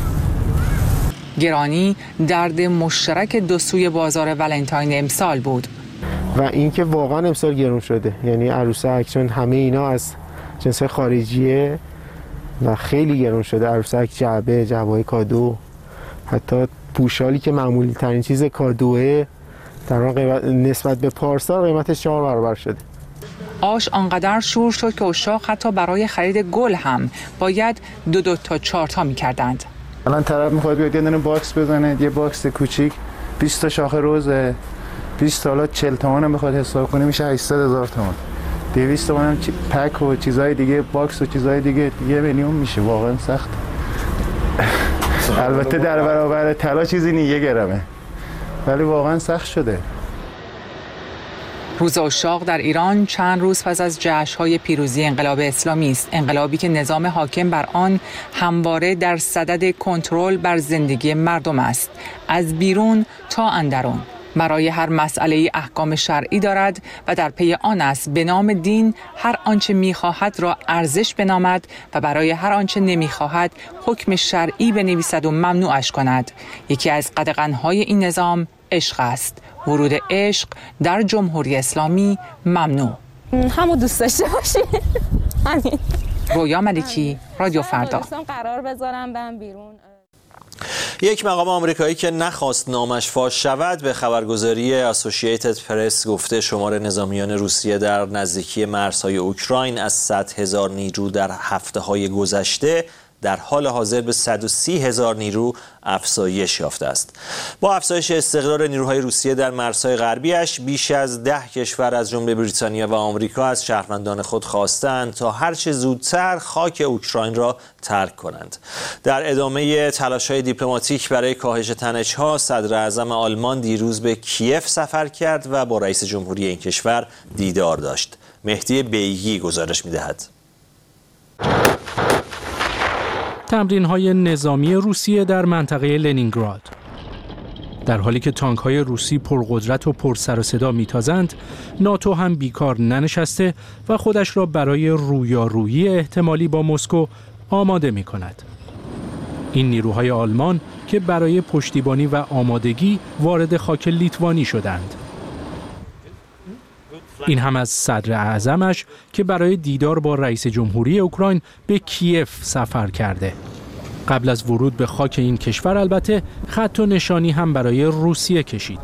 گرانی درد مشترک دو سوی بازار ولنتاین امسال بود. و اینکه واقعا امسال گرون شده، یعنی عروسک، چون همه اینا از جنس خارجیه و خیلی گرون شده، عروسک، جعبه کادو، حتی پوشالی که معمولی ترین چیز کادوه در واقع نسبت به پارسال قیمتش 4 برابر شده. آش آنقدر شور شد که عشاق حتی برای خرید گل هم باید 2 تا 4 تا می‌کردند. الان طرف میخواد بیاد یه دونه باکس بزنه، یه باکس کوچیک 20 تا شاخه روزه، 20 تا حالا 40 تومن هم بخواد حساب کنه میشه 800,000 تومان. 200 تومن هم پک و چیزای دیگه، باکس و چیزای دیگه، 1 میلیون میشه. واقعا سخت. البته در برابر طلا چیزی نیست، 1 گرمه، ولی واقعا سخت شده. روز عشاق در ایران چند روز پس از جشن‌های پیروزی انقلاب اسلامی است، انقلابی که نظام حاکم بر آن همواره در صدد کنترل بر زندگی مردم است، از بیرون تا اندرون. برای هر مسئله احکام شرعی دارد و در پی آن است به نام دین هر آنچه می‌خواهد را ارزش بنامد و برای هر آنچه نمی‌خواهد حکم شرعی بنویسد و ممنوعش کند. یکی از قدغن‌های این نظام عشق است. ورود عشق در جمهوری اسلامی ممنوع. همون دوست داشته باشید. همین. رویا ملکی، رادیو فردا. قرار بذارم برم بیرون. یک مقام آمریکایی که نخواست نامش فاش شود به خبرگزاری اسوسییتد پرس گفته شمار نظامیان روسیه در نزدیکی مرزهای اوکراین از 100,000 نیرو در هفته‌های گذشته در حال حاضر به 130,000 نیرو افزایش یافته است. با افزایش استقرار نیروهای روسیه در مرزهای غربیش بیش از 10 کشور از جمله بریتانیا و آمریکا از شهروندان خود خواستند تا هرچه زودتر خاک اوکراین را ترک کنند. در ادامه تلاش‌های دیپلماتیک برای کاهش تنش‌ها، صدر اعظم آلمان دیروز به کیف سفر کرد و با رئیس جمهوری این کشور دیدار داشت. مهدی بیگی گزارش می‌دهد. تمرین‌های نظامی روسیه در منطقه لنینگراد. در حالی که تانک‌های روسی پرقدرت و پر سر و صدا می‌تازند، ناتو هم بیکار ننشسته و خودش را برای رویارویی احتمالی با مسکو آماده می‌کند. این نیروهای آلمان که برای پشتیبانی و آمادگی وارد خاک لیتوانی شدند. این هم از صدر اعظمش که برای دیدار با رئیس جمهوری اوکراین به کیف سفر کرده. قبل از ورود به خاک این کشور البته خط و نشانی هم برای روسیه کشید.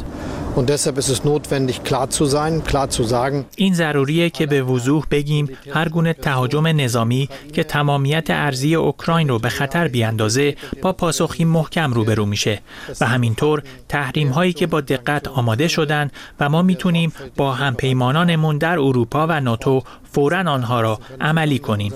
این ضروریه که به وضوح بگیم هر گونه تهاجم نظامی که تمامیت ارضی اوکراین رو به خطر بیاندازه با پاسخی محکم روبرو میشه و همینطور تحریم هایی که با دقت آماده شدن و ما میتونیم با همپیمانانمون در اروپا و ناتو فوراً آنها را عملی کنیم.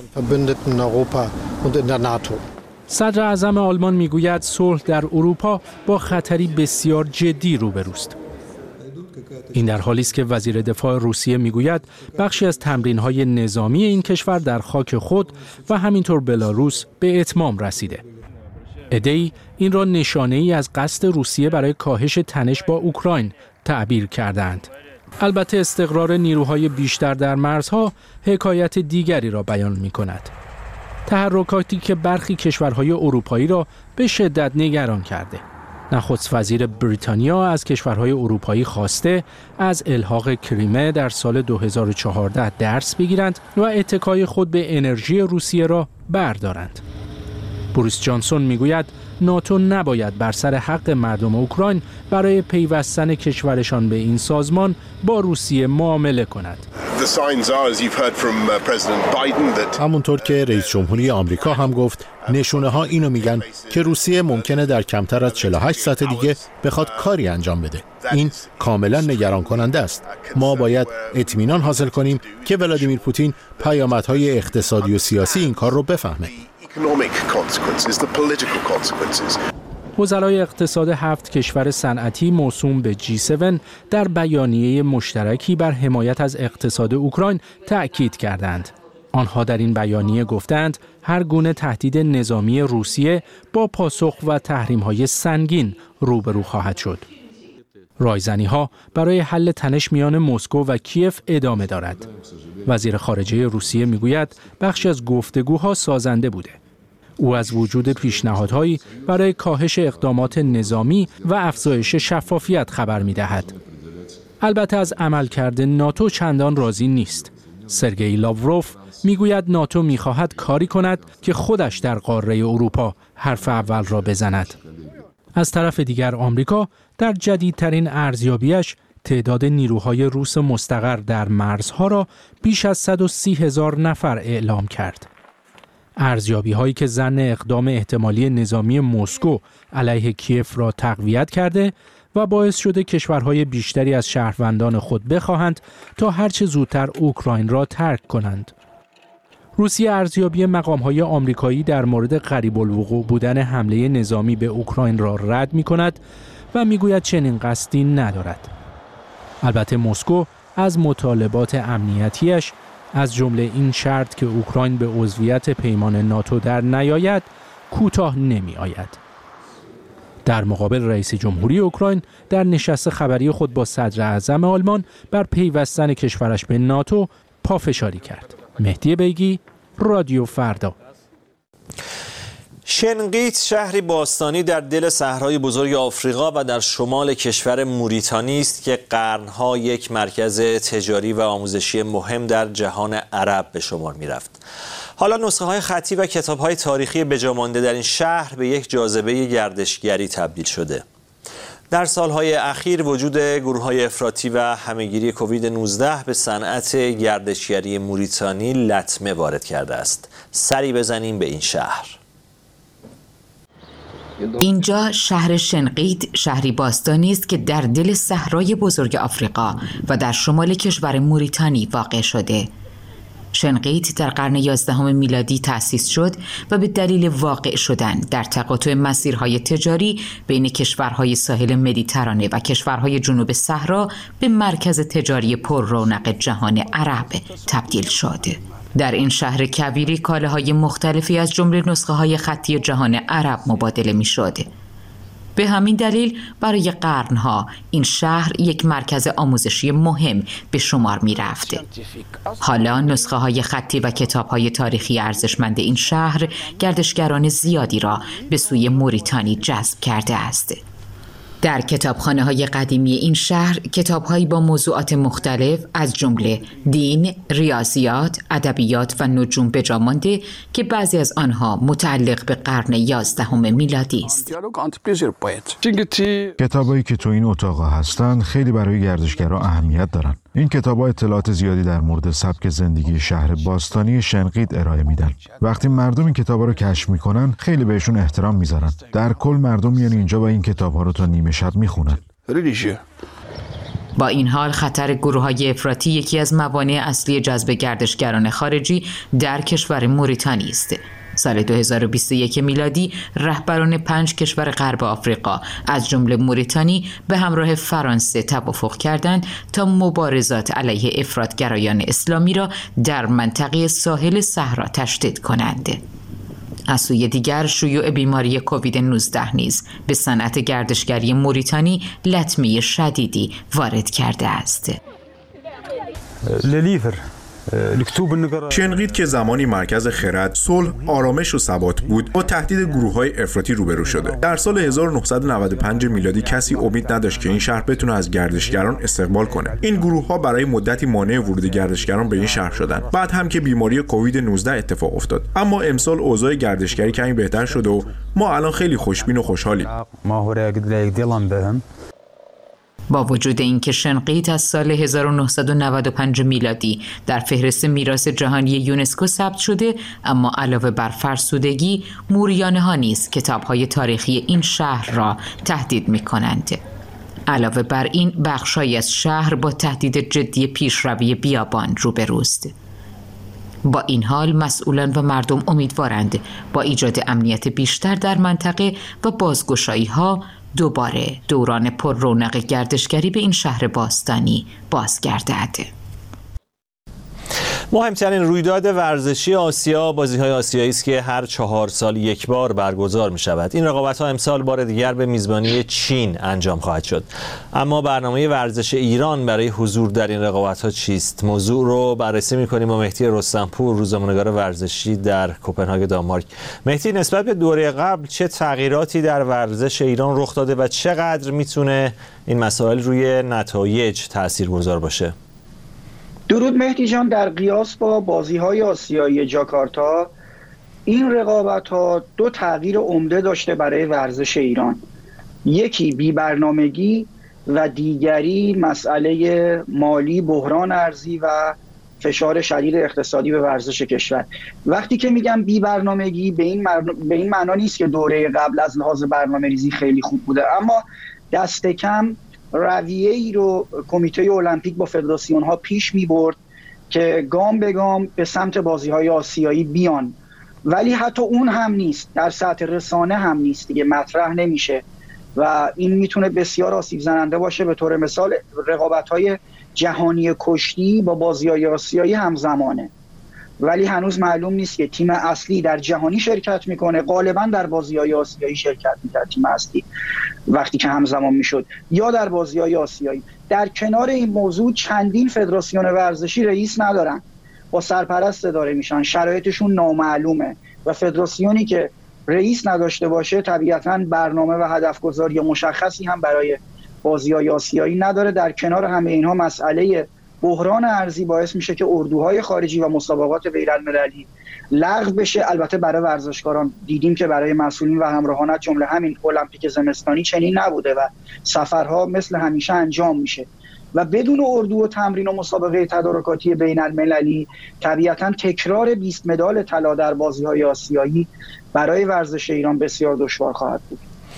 صدر اعظم آلمان میگوید صلح در اروپا با خطری بسیار جدی روبروست. این در حالی است که وزیر دفاع روسیه میگوید بخشی از تمرین‌های نظامی این کشور در خاک خود و همینطور بلاروس به اتمام رسیده. عده‌ای این را نشانه‌ای از قصد روسیه برای کاهش تنش با اوکراین تعبیر کردند. البته استقرار نیروهای بیشتر در مرزها حکایت دیگری را بیان می‌کند. تحرکاتی که برخی کشورهای اروپایی را به شدت نگران کرده. نخست وزیر بریتانیا از کشورهای اروپایی خواسته از الحاق کریمه در سال 2014 درس بگیرند و اتکای خود به انرژی روسیه را بردارند. بوریس جانسون میگوید ناتو نباید بر سر حق مردم اوکراین برای پیوستن کشورشان به این سازمان با روسیه معامله کند. همونطور که رئیس جمهوری آمریکا هم گفت، نشونه ها اینو میگن که روسیه ممکنه در کمتر از 48 ساعت دیگه بخواد کاری انجام بده. این کاملا نگران کننده است. ما باید اطمینان حاصل کنیم که ولادیمیر پوتین پیامدهای اقتصادی و سیاسی این کار رو بفهمه. وزرای اقتصاد 7 کشور صنعتی موسوم به G7 در بیانیه مشترکی بر حمایت از اقتصاد اوکراین تأکید کردند. آنها در این بیانیه گفتند هر گونه تهدید نظامی روسیه با پاسخ و تحریم‌های سنگین روبرو خواهد شد. رایزنی‌ها برای حل تنش میان مسکو و کیف ادامه دارد. وزیر خارجه روسیه میگوید بخشی از گفتگوها سازنده بوده. او از وجود پیشنهادهایی برای کاهش اقدامات نظامی و افزایش شفافیت خبر می‌دهد. البته از عملکرد ناتو چندان راضی نیست. سرگئی لاوروف میگوید ناتو می‌خواهد کاری کند که خودش در قاره اروپا حرف اول را بزند. از طرف دیگر آمریکا در جدیدترین ارزیابیش تعداد نیروهای روس مستقر در مرزها را بیش از 130,000 نفر اعلام کرد. ارزیابی‌هایی که ظن اقدام احتمالی نظامی مسکو علیه کیف را تقویت کرده و باعث شده کشورهای بیشتری از شهروندان خود بخواهند تا هرچه زودتر اوکراین را ترک کنند. روسیه ارزیابی مقام‌های آمریکایی در مورد قریب الوقوع بودن حمله نظامی به اوکراین را رد می‌کند و می‌گوید چنین قصدی ندارد. البته مسکو از مطالبات امنیتیش از جمله این شرط که اوکراین به عضویت پیمان ناتو در نیاید کوتاه نمی‌آید. در مقابل رئیس جمهوری اوکراین در نشست خبری خود با صدر اعظم آلمان بر پیوستن کشورش به ناتو پافشاری کرد. مهدی بیگی، رادیو فردا. شنقیط شهری باستانی در دل صحرای بزرگ آفریقا و در شمال کشور موریتانی است که قرنها یک مرکز تجاری و آموزشی مهم در جهان عرب به شمار می‌رفت. حالا نسخه‌های خطی و کتاب‌های تاریخی بجامانده در این شهر به یک جاذبه گردشگری تبدیل شده. در سالهای اخیر وجود گروه‌های افراطی و همه‌گیری کووید 19 به صنعت گردشگری موریتانی لطمه وارد کرده است. سری بزنیم به این شهر. اینجا شهر شنقیط شهری باستانی است که در دل صحرای بزرگ آفریقا و در شمال کشور موریتانی واقع شده. شنقیط در قرن 11 میلادی تأسیس شد و به دلیل واقع شدن در تقاطع مسیرهای تجاری بین کشورهای ساحل مدیترانه و کشورهای جنوب صحرا به مرکز تجاری پر رونق جهان عرب تبدیل شد. در این شهر کویری کالاهای مختلفی از جمله نسخه‌های خطی جهان عرب مبادله می‌شد. به همین دلیل برای قرنها این شهر یک مرکز آموزشی مهم به شمار می‌رفت. حالا نسخه‌های خطی و کتاب‌های تاریخی ارزشمند این شهر گردشگران زیادی را به سوی موریتانی جذب کرده است. در کتابخانه‌های قدیمی این شهر کتاب‌هایی با موضوعات مختلف از جمله دین، ریاضیات، ادبیات و نجوم به جا مانده که بعضی از آنها متعلق به قرن 11 میلادی است. کتابایی که تو این اتاق هستن خیلی برای گردشگران اهمیت دارن. این کتاب‌ها اطلاعات زیادی در مورد سبک زندگی شهر باستانی شنقیط ارائه میدن. وقتی مردم این کتاب‌ها رو کشف میکنن خیلی بهشون احترام میذارن. در کل مردم میان اینجا و این کتاب‌ها رو تا نیمه شب میخونن. با این حال خطر گروه‌های افراطی یکی از موانع اصلی جذب گردشگران خارجی در کشور موریتانی است. سال 2021 میلادی رهبران 5 کشور غرب آفریقا از جمله موریتانی به همراه فرانسه توافق کردند تا مبارزات علیه افراطگرایان اسلامی را در منطقه ساحل صحرا تشدید کنند. از سوی دیگر شیوع بیماری کووید 19 نیز به صنعت گردشگری موریتانی لطمه شدیدی وارد کرده است. شنقیط که زمانی مرکز خرد، صلح، آرامش و ثبات بود، با تهدید گروه‌های افراطی روبرو شده. در سال 1995 میلادی کسی امید نداشت که این شهر بتونه از گردشگران استقبال کنه. این گروه‌ها برای مدتی مانع ورود گردشگران به این شهر شدند. بعد هم که بیماری کووید 19 اتفاق افتاد. اما امسال اوضاع گردشگری کمی بهتر شده و ما الان خیلی خوشبین و خوشحالیم. با وجود اینکه شنقیط از سال 1995 میلادی در فهرست میراث جهانی یونسکو ثبت شده، اما علاوه بر فرسودگی، موریانه‌ها نیز کتاب‌های تاریخی این شهر را تهدید می‌کنند. علاوه بر این، بخش‌هایی از شهر با تهدید جدی پیشروی بیابان روبروست. با این حال مسئولان و مردم امیدوارند با ایجاد امنیت بیشتر در منطقه و بازگشایی‌ها دوباره دوران پر رونق گردشگری به این شهر باستانی بازگردد. مهمترین رویداد ورزشی آسیا بازی‌های آسیایی است که هر 4 سال یک بار برگزار می‌شود. این رقابت‌ها امسال بار دیگر به میزبانی چین انجام خواهد شد. اما برنامه ورزش ایران برای حضور در این رقابت‌ها چیست؟ موضوع رو بررسی می‌کنیم با مهدی رستمپور، روزنامه‌نگار ورزشی در کوپنهاگ دانمارک. مهدی، نسبت به دوره قبل چه تغییراتی در ورزش ایران رخ داده و چقدر می‌تونه این مسائل روی نتایج تاثیرگذار باشه؟ درود مهدی جان. در قیاس با بازی‌های آسیایی جاکارتا، این رقابت‌ها 2 تغییر عمده داشته برای ورزش ایران. یکی بی‌برنامگی و دیگری مسئله مالی، بحران ارزی و فشار شدید اقتصادی به ورزش کشور. وقتی که میگم بی‌برنامگی به این معنا نیست که دوره قبل از لحاظ برنامه‌ریزی خیلی خوب بوده، اما دست کم رویه‌ای رو کمیته المپیک با فدراسیون ها پیش می‌برد که گام به گام به سمت بازی‌های آسیایی بیان، ولی حتی اون هم نیست، در سطح رسانه هم نیست دیگه، مطرح نمیشه و این میتونه بسیار آسیب زننده باشه. به طور مثال رقابت‌های جهانی کشتی با بازی‌های آسیایی همزمانه ولی هنوز معلوم نیست که تیم اصلی در جهانی شرکت میکنه. غالبا در بازی‌های آسیایی شرکت میکرد تیم اصلی وقتی که همزمان میشد، یا در بازی‌های آسیایی. در کنار این موضوع چندین فدراسیون ورزشی رئیس ندارن، با سرپرست اداره میشن، شرایطشون نامعلومه و فدراسیونی که رئیس نداشته باشه طبیعتاً برنامه و هدفگذاری مشخصی هم برای بازی‌های آسیایی نداره. در کنار همه اینها مسئله بحران ارزی باعث میشه که اردوهای خارجی و مسابقات بین‌المللی لغو بشه. البته برای ورزشکاران دیدیم که برای مسئولین و همراهان جمله همین المپیک زمستانی چنین نبوده و سفرها مثل همیشه انجام میشه و بدون اردو و تمرین و مسابقه تدارکاتی بین‌المللی طبیعتاً تکرار 20 مدال طلا در بازی‌های آسیایی برای ورزش ایران بسیار دشوار خواهد بود.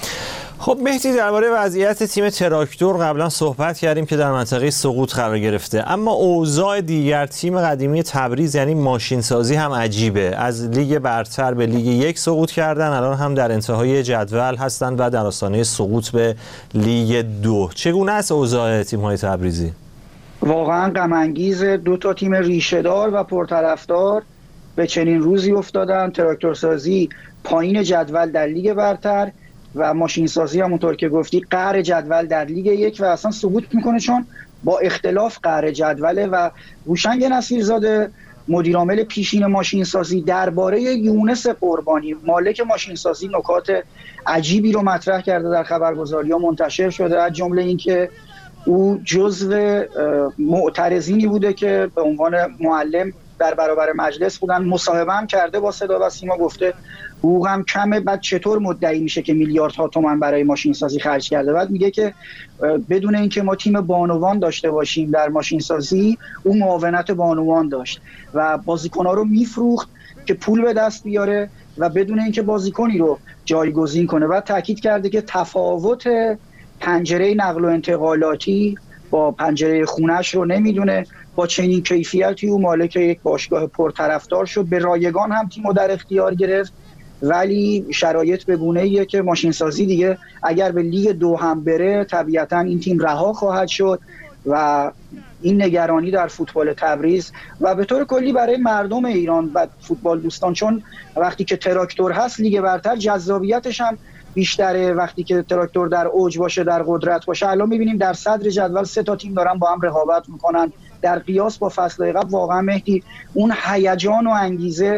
خب مهدی، درباره وضعیت تیم تراکتور قبلا صحبت کردیم که در منطقه سقوط قرار گرفته، اما اوضاع دیگر تیم قدیمی تبریز یعنی ماشین سازی هم عجیبه. از لیگ برتر به لیگ 1 سقوط کردن، الان هم در انتهای جدول هستند و در آستانه سقوط به لیگ 2. چگونه است اوضاع تیم‌های تبریزی؟ واقعا غم انگیز. 2 تا تیم ریشه‌دار و پرطرفدار به چنین روزی افتادن. تراکتورسازی پایین جدول در لیگ برتر و ماشین سازی همونطور که گفتی قهر جدول در لیگ 1 و اصلا سقوط میکنه چون با اختلاف قهر جدوله. و هوشنگ نصیرزاده مدیرعامل پیشین ماشین سازی درباره یونس قربانی مالک ماشین سازی نکات عجیبی رو مطرح کرده، در خبرگزاری‌ها منتشر شده، از جمله اینکه او جزو معترضینی بوده که به عنوان معلم در برابر مجلس بودن. مصاحبه هم کرده با صدا و سیما، گفته حقوقم کمه، بعد چطور مدعی میشه که میلیاردها تومان برای ماشین سازی خرج کرده. بعد میگه که بدون اینکه ما تیم بانوان داشته باشیم در ماشین سازی، اون معاونت بانوان داشت و بازیکن‌ها رو میفروخت که پول به دست بیاره و بدون اینکه بازیکنی رو جایگزین کنه. بعد تاکید کرده که تفاوت پنجره نقل و انتقالاتی با پنجره خونش رو نمیدونه. با چنین کیفیتی او مالک یک باشگاه پرطرفدار شد، به رایگان هم تیمو در اختیار گرفت، ولی شرایط به گونه‌ایه که ماشین سازی دیگه اگر به لیگ 2 هم بره طبیعتاً این تیم رها خواهد شد و این نگرانی در فوتبال تبریز و به طور کلی برای مردم ایران و فوتبال دوستان، چون وقتی که تراکتور هست لیگ برتر جذابیتش هم بیشتره. وقتی که تراکتور در اوج باشه، در قدرت باشه، الان می‌بینیم در صدر جدول 3 تا تیم دارن با هم رقابت میکنن. در قیاس با فصل قبل واقعا مهدی اون هیجان و انگیزه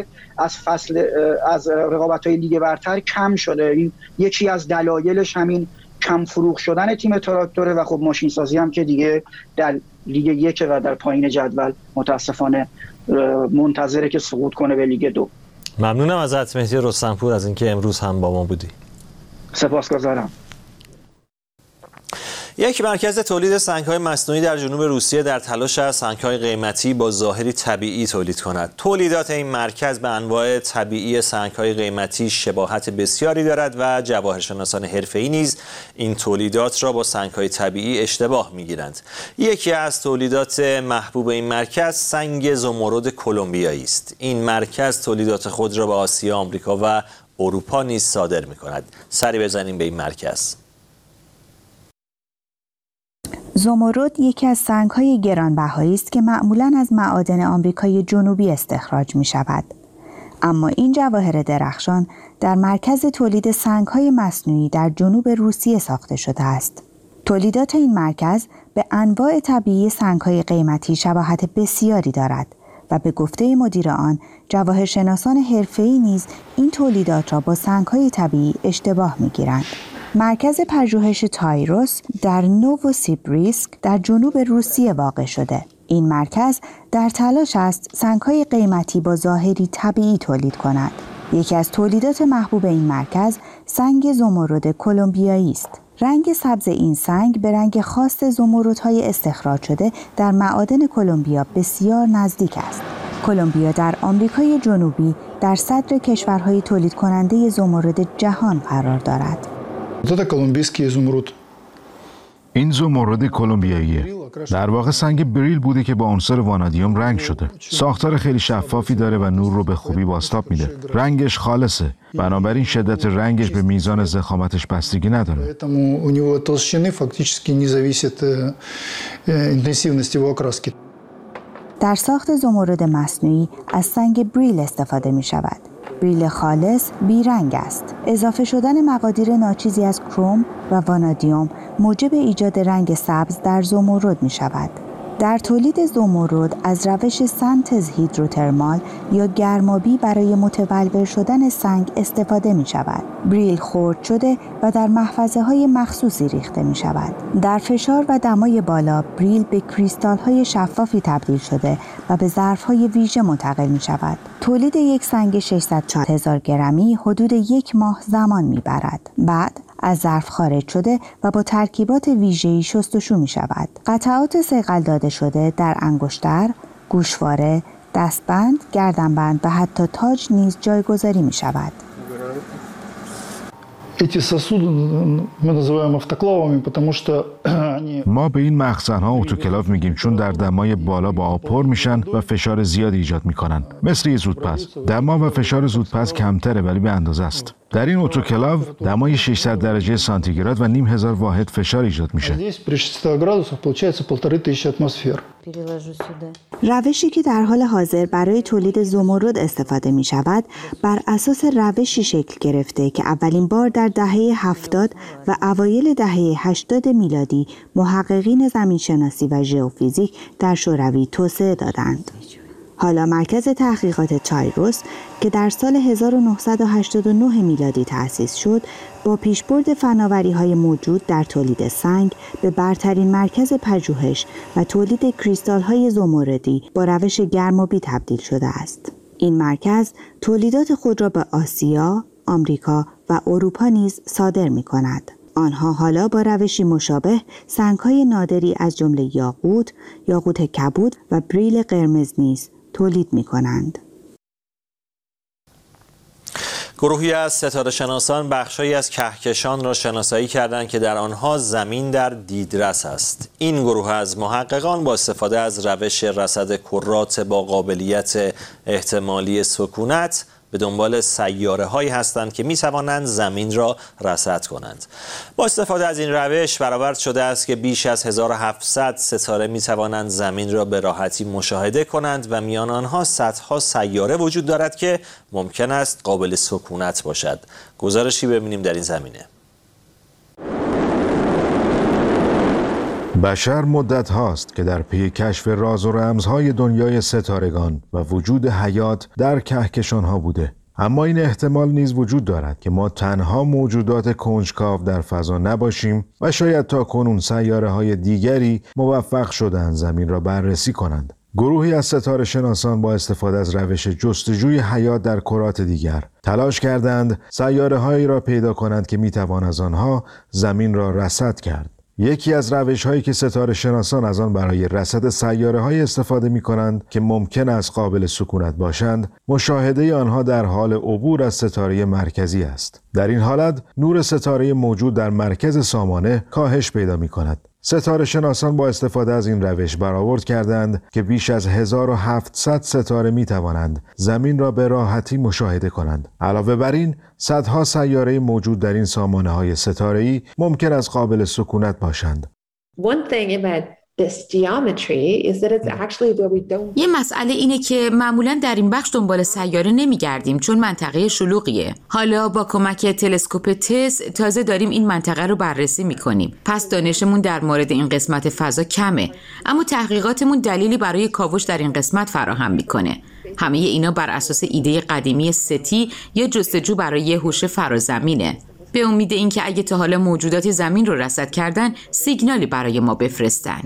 از رقابت‌های لیگ برتر کم شده. این یکی از دلایلش همین کم فروخ شدن تیم تراکتوره و خب ماشین سازی هم که دیگه در لیگ 1 و در پایین جدول متاسفانه منتظره که سقوط کنه به لیگ 2. ممنونم ازت مهدی رستمپور از اینکه امروز هم با ما بودی. سپاسگزارم. یک مرکز تولید سنگ‌های مصنوعی در جنوب روسیه در تلاش است سنگ‌های قیمتی با ظاهری طبیعی تولید کند. تولیدات این مرکز به انواع طبیعی سنگ‌های قیمتی شباهت بسیاری دارد و جواهرشناسان حرفه‌ای نیز این تولیدات را با سنگ‌های طبیعی اشتباه می‌گیرند. یکی از تولیدات محبوب این مرکز سنگ زمرد کلمبیایی است. این مرکز تولیدات خود را به آسیا، آمریکا و اروپا نیز صادر می‌کند. سری بزنیم به این مرکز. زمرد یکی از سنگ‌های گرانبهایی است که معمولاً از معادن آمریکای جنوبی استخراج می‌شود. اما این جواهر درخشان در مرکز تولید سنگ‌های مصنوعی در جنوب روسیه ساخته شده است. تولیدات این مرکز به انواع طبیعی سنگ‌های قیمتی شباهت بسیاری دارد و به گفته مدیر آن، جواهرشناسان حرفه‌ای نیز این تولیدات را با سنگ‌های طبیعی اشتباه می‌گیرند. مرکز پژوهش تایروس در نووسیبریسک در جنوب روسیه واقع شده. این مرکز در تلاش است سنگ‌های قیمتی با ظاهری طبیعی تولید کند. یکی از تولیدات محبوب این مرکز سنگ زمرد کلمبیایی است. رنگ سبز این سنگ به رنگ خاص زمردهای استخراج شده در معادن کلمبیا بسیار نزدیک است. کلمبیا در آمریکای جنوبی در صدر کشورهای تولید کننده زمرد جهان قرار دارد. این زمرد کلمبیاییه. در واقع سنگ بریل بوده که با عنصر وانادیوم رنگ شده. ساختار خیلی شفافی داره و نور رو به خوبی بازتاب میده. رنگش خالصه، بنابراین شدت رنگش به میزان ضخامتش بستگی نداره. در ساخت زمرد مصنوعی از سنگ بریل استفاده می شود. بریل خالص بیرنگ است. اضافه شدن مقادیر ناچیزی از کروم و وانادیوم موجب ایجاد رنگ سبز در زمرد می شود. در تولید زمرد از روش سنتز هیدروترمال یا گرمابی برای متولور شدن سنگ استفاده می شود. بریل خرد شده و در محفظه‌های مخصوصی ریخته می شود. در فشار و دمای بالا بریل به کریستال‌های شفافی تبدیل شده و به ظرف‌های ویژه منتقل می شود. تولید یک سنگ 604,000 گرمی حدود 1 ماه زمان می برد. بعد از ظرف خارج شده و با ترکیبات ویژه‌ای شستشو می شود. قطعات صیقل داده شده در انگشتر، گوشواره، دستبند، گردنبند و حتی تاج نیز جایگذاری می شود. ما به این مخزن‌ها اتوکلاو میگیم چون در دمای بالا با آب پر میشن و فشار زیادی ایجاد میکنن. مثل زودپز. دما و فشار زودپز کمتره ولی به اندازه است. در این اتوکلاو دمای 600 درجه سانتیگراد و 9,000 واحد فشار ایجاد میشه. روشی که در حال حاضر برای تولید زمرد استفاده می شود بر اساس روشی شکل گرفته که اولین بار در دهه 70 و اوایل دهه 80 میلادی محققین زمینشناسی و ژئوفیزیک در شوروی توسعه دادند. حالا مرکز تحقیقات تایروس که در سال 1989 میلادی تأسیس شد، با پیشبرد فناوری‌های موجود در تولید سنگ به برترین مرکز پژوهش و تولید کریستال‌های زمردی با روش گرمابی تبدیل شده است. این مرکز تولیدات خود را به آسیا، آمریکا و اروپا نیز صادر می‌کند. آنها حالا با روشی مشابه سنگ‌های نادری از جمله یاقوت، یاقوت کبود و بریل قرمز نیز تولید می‌کنند. گروهی از ستاره‌شناسان بخشی از کهکشان را شناسایی کردند که در آنها زمین در دیدرس است. این گروه از محققان با استفاده از روش رصد کرات با قابلیت احتمالی سکونت به دنبال سیاره‌هایی هستند که می‌توانند زمین را رصد کنند. با استفاده از این روش برآورد شده است که بیش از 1700 ستاره می‌توانند زمین را به راحتی مشاهده کنند و میان آنها صدها سیاره وجود دارد که ممکن است قابل سکونت باشد. گزارشی ببینیم در این زمینه. بشر مدت هاست که در پی کشف راز و رمزهای دنیای ستارگان و وجود حیات در کهکشان ها بوده. اما این احتمال نیز وجود دارد که ما تنها موجودات کنجکاو در فضا نباشیم و شاید تا کنون سیاره های دیگری موفق شدند زمین را بررسی کنند. گروهی از ستاره شناسان با استفاده از روش جستجوی حیات در کرات دیگر تلاش کردند سیاره‌هایی را پیدا کنند که میتوان از آنها زمین را رصد کرد. یکی از روش‌هایی که ستاره شناسان از آن برای رصد سیاره‌های استفاده می‌کنند که ممکن است قابل سکونت باشند، مشاهده آنها در حال عبور از ستاره مرکزی است. در این حالت، نور ستاره موجود در مرکز سامانه کاهش پیدا می‌کند. ستاره شناسان با استفاده از این روش برآورد کردند که بیش از 1700 ستاره می توانند زمین را به راحتی مشاهده کنند. علاوه بر این، صدها سیاره موجود در این سامانه های ستاره‌ای ممکن است قابل سکونت باشند. یه مسئله اینه که معمولاً در این بخش دنبال سیاره نمیگردیم چون منطقه شلوغیه. حالا با کمک تلسکوپ تس تازه داریم این منطقه رو بررسی میکنیم. پس دانشمون در مورد این قسمت فضا کمه، اما تحقیقاتمون دلیلی برای کاوش در این قسمت فراهم میکنه. همه اینا بر اساس ایده قدیمی ستی یا جستجو برای هوش فرازمینه. به امید اینکه اگه تا حالا موجودات زمین رو رصد کردن سیگنالی برای ما بفرستن.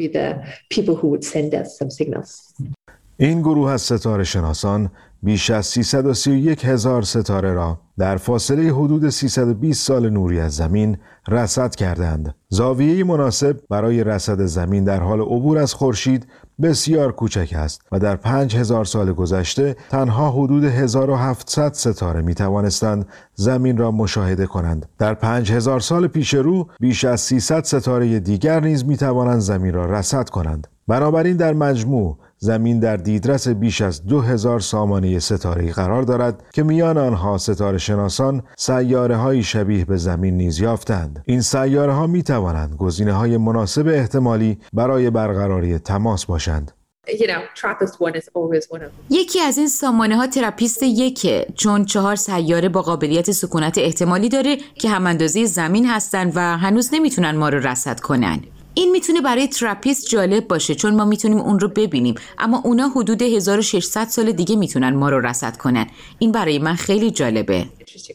این گروه از ستاره شناسان بیش از 331,000 ستاره را در فاصله حدود 320 سال نوری از زمین رصد کردند. زاویه مناسب برای رصد زمین در حال عبور از خورشید بسیار کوچک است و در 5000 سال گذشته تنها حدود 1700 ستاره می توانستند زمین را مشاهده کنند. در 5000 سال پیش رو بیش از 300 ستاره دیگر نیز می توانند زمین را رصد کنند. بنابراین در مجموع زمین در دیدرس بیش از 2000 سامانه ستاره‌ای قرار دارد که میان آنها ستاره شناسان سیاره‌های شبیه به زمین نیز یافتند. این سیاره‌ها می توانند گزینه‌های مناسب احتمالی برای برقراری تماس باشند. یکی از این سامانه ها تراپیست یکه، چون 4 سیاره با قابلیت سکونت احتمالی داره که هم اندازه زمین هستن و هنوز نمیتونن ما رو رصد کنن. این میتونه برای تراپیست جالب باشه چون ما میتونیم اون رو ببینیم، اما اونا حدود 1600 سال دیگه میتونن ما رو رصد کنن. این برای من خیلی جالبه.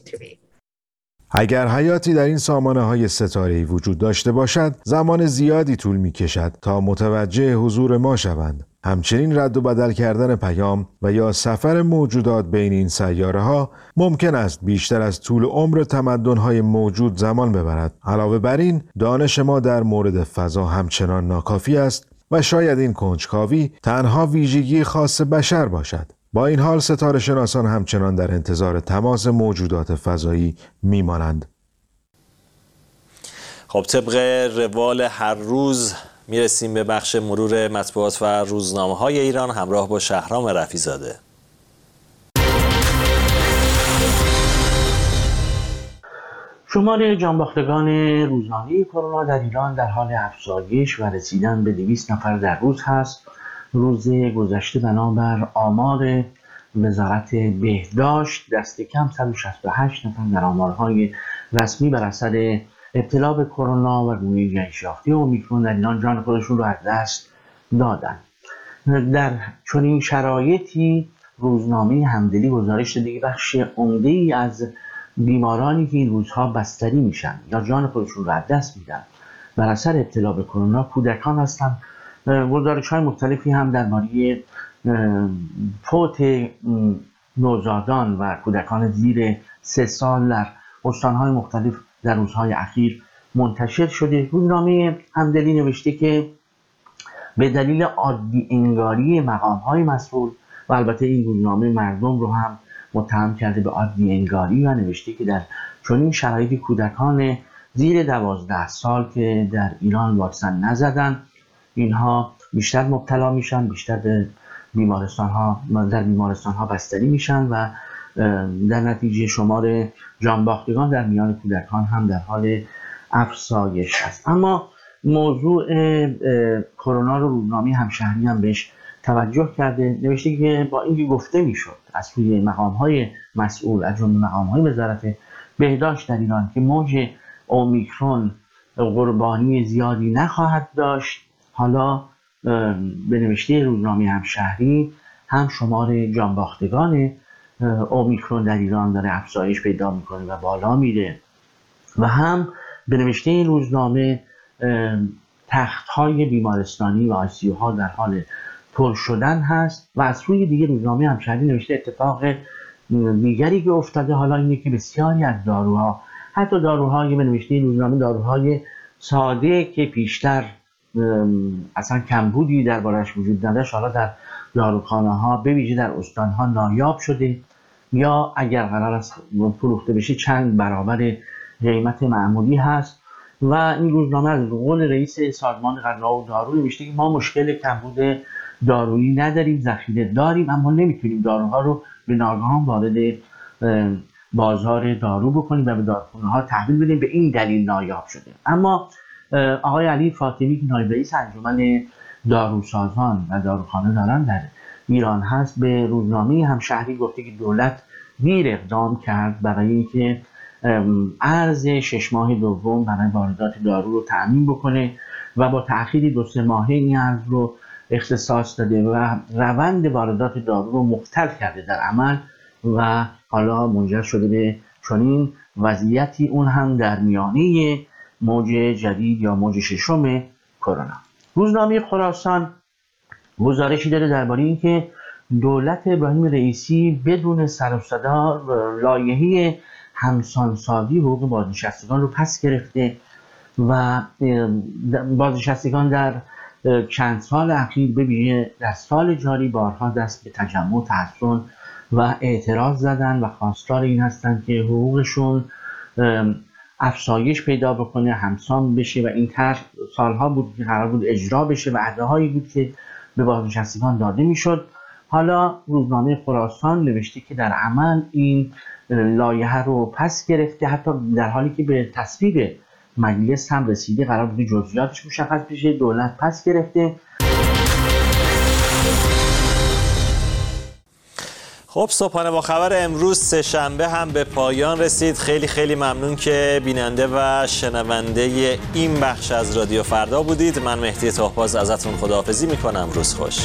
اگر حیاتی در این سامانه‌های ستاره‌ای وجود داشته باشد، زمان زیادی طول می‌کشد تا متوجه حضور ما شوند. همچنین رد و بدل کردن پیام و یا سفر موجودات بین این سیاره‌ها ممکن است بیشتر از طول عمر تمدن‌های موجود زمان ببرد. علاوه بر این، دانش ما در مورد فضا همچنان ناکافی است و شاید این کنجکاوی تنها ویژگی خاص بشر باشد. با این حال ستاره شناسان همچنان در انتظار تماس موجودات فضایی میمانند. خب طبق روال هر روز میرسیم به بخش مرور مطبوعات و روزنامه‌های ایران همراه با شهرام رفیع‌زاده. شمار جانباختگان روزانه کرونا در ایران در حال افزایش و رسیدن به 200 نفر در روز هست. روز گذشته بنابر آمار وزارت بهداشت دست کم 168 نفر در آمارهای رسمی بر اثر ابتلا به کرونا و گونه جنسیافته اومیکرون در ایران جان خودشون رو از دست دادن. در چنین شرایطی روزنامه همدلی گزارش داده که بخش عمده‌ای از بیمارانی که این روزها بستری میشن یا جان خودشون رو از دست میدن بر اثر ابتلا به کرونا کودکان هستن. گزارش‌های مختلفی هم درباره فوت نوزادان و کودکان زیر 3 سال در استان‌های مختلف در روزهای اخیر منتشر شده. روزنامه همدلی نوشته که به دلیل عادی انگاری مقام‌های مسئول و البته این روزنامه مردم رو هم متهم کرده به عادی انگاری و نوشته که در چنین شرایطی کودکان زیر 12 سال که در ایران واکسن نزدن اینها بیشتر مبتلا میشن، بیشتر به بیمارستان ها بستری میشن و در نتیجه شمار جانباختگان در میان کودکان هم در حال افزایش است. اما موضوع کرونا رو روزنامه همشهری هم بهش توجه کرده. نوشته که با اینکه گفته میشد از سوی مقام‌های مسئول از جمله مقام‌های وزارت بهداشت در ایران که موج اومیکرون قربانی زیادی نخواهد داشت، حالا به نوشته روزنامه همشهری هم شمار جانباختگان اومیکرون در ایران داره افزایش پیدا میکنه و بالا میره و هم به نوشته این روزنامه تخت‌های بیمارستانی و آی‌سی‌یو ها در حال پر شدن هست. و از سوی دیگه روزنامه همشهری نوشته اتفاق دیگری که افتاده حالا اینه که بسیاری از داروها، حتی داروهای به نوشته این روزنامه داروهای ساده که پیشتر اصلا کمبودی دربارش وجود نداشت، حالا در داروخانه ها به ویژه در استان ها نایاب شده یا اگر قرار است فروخته بشه چند برابر قیمت معمولی هست. و این روزنامه از قول رئیس سازمان غذا و دارو نوشته که ما مشکل کمبود دارویی نداریم، ذخیره داریم، اما نمیتونیم داروها رو به ناگهان وارد بازار دارو بکنیم و به داروخانه ها تحویل بدیم، به این دلیل نایاب شده. اما آقای علی فاطمی که نایب رئیس انجمن داروسازان و داروخانه دارن در ایران هست به روزنامه همشهری گفته که دولت دیر اقدام کرد برای اینکه ارز 6 ماه دوم برای واردات دارو رو تأمین بکنه و با تأخیری 2-3 ماهه این ارز رو اختصاص داده و روند واردات دارو رو مختل کرده در عمل و حالا منجر شده به چنین وضعیتی، اون هم در میانه موج جدید یا موج 6 کرونا. روزنامه خراسان گزارشی داره درباره اینکه دولت ابراهیم رئیسی بدون سر و صدا لایحه همسانسازی حقوق بازنشستگان رو پس گرفته و بازنشستگان در چند سال اخیر به ویژه در سال جاری بارها دست به تجمع، تحصن و اعتراض زدن و خواستار این هستند که حقوقشون افزایش پیدا بکنه، همسان بشه و این طرح سالها بود که قرار بود اجرا بشه و وعده‌هایی بود که به بازنشستگان داده میشد. حالا روزنامه خراسان نوشته که در عمل این لایحه رو پس گرفته، حتی در حالی که به تصویب مجلس هم رسیده، قرار بود جزئیاتش مشخص بشه، دولت پس گرفته. خب صبحانه با خبر امروز سه‌شنبه هم به پایان رسید. خیلی ممنون که بیننده و شنونده این بخش از رادیو فردا بودید. من مهدی تاهباز ازتون خداحافظی میکنم. روز خوش.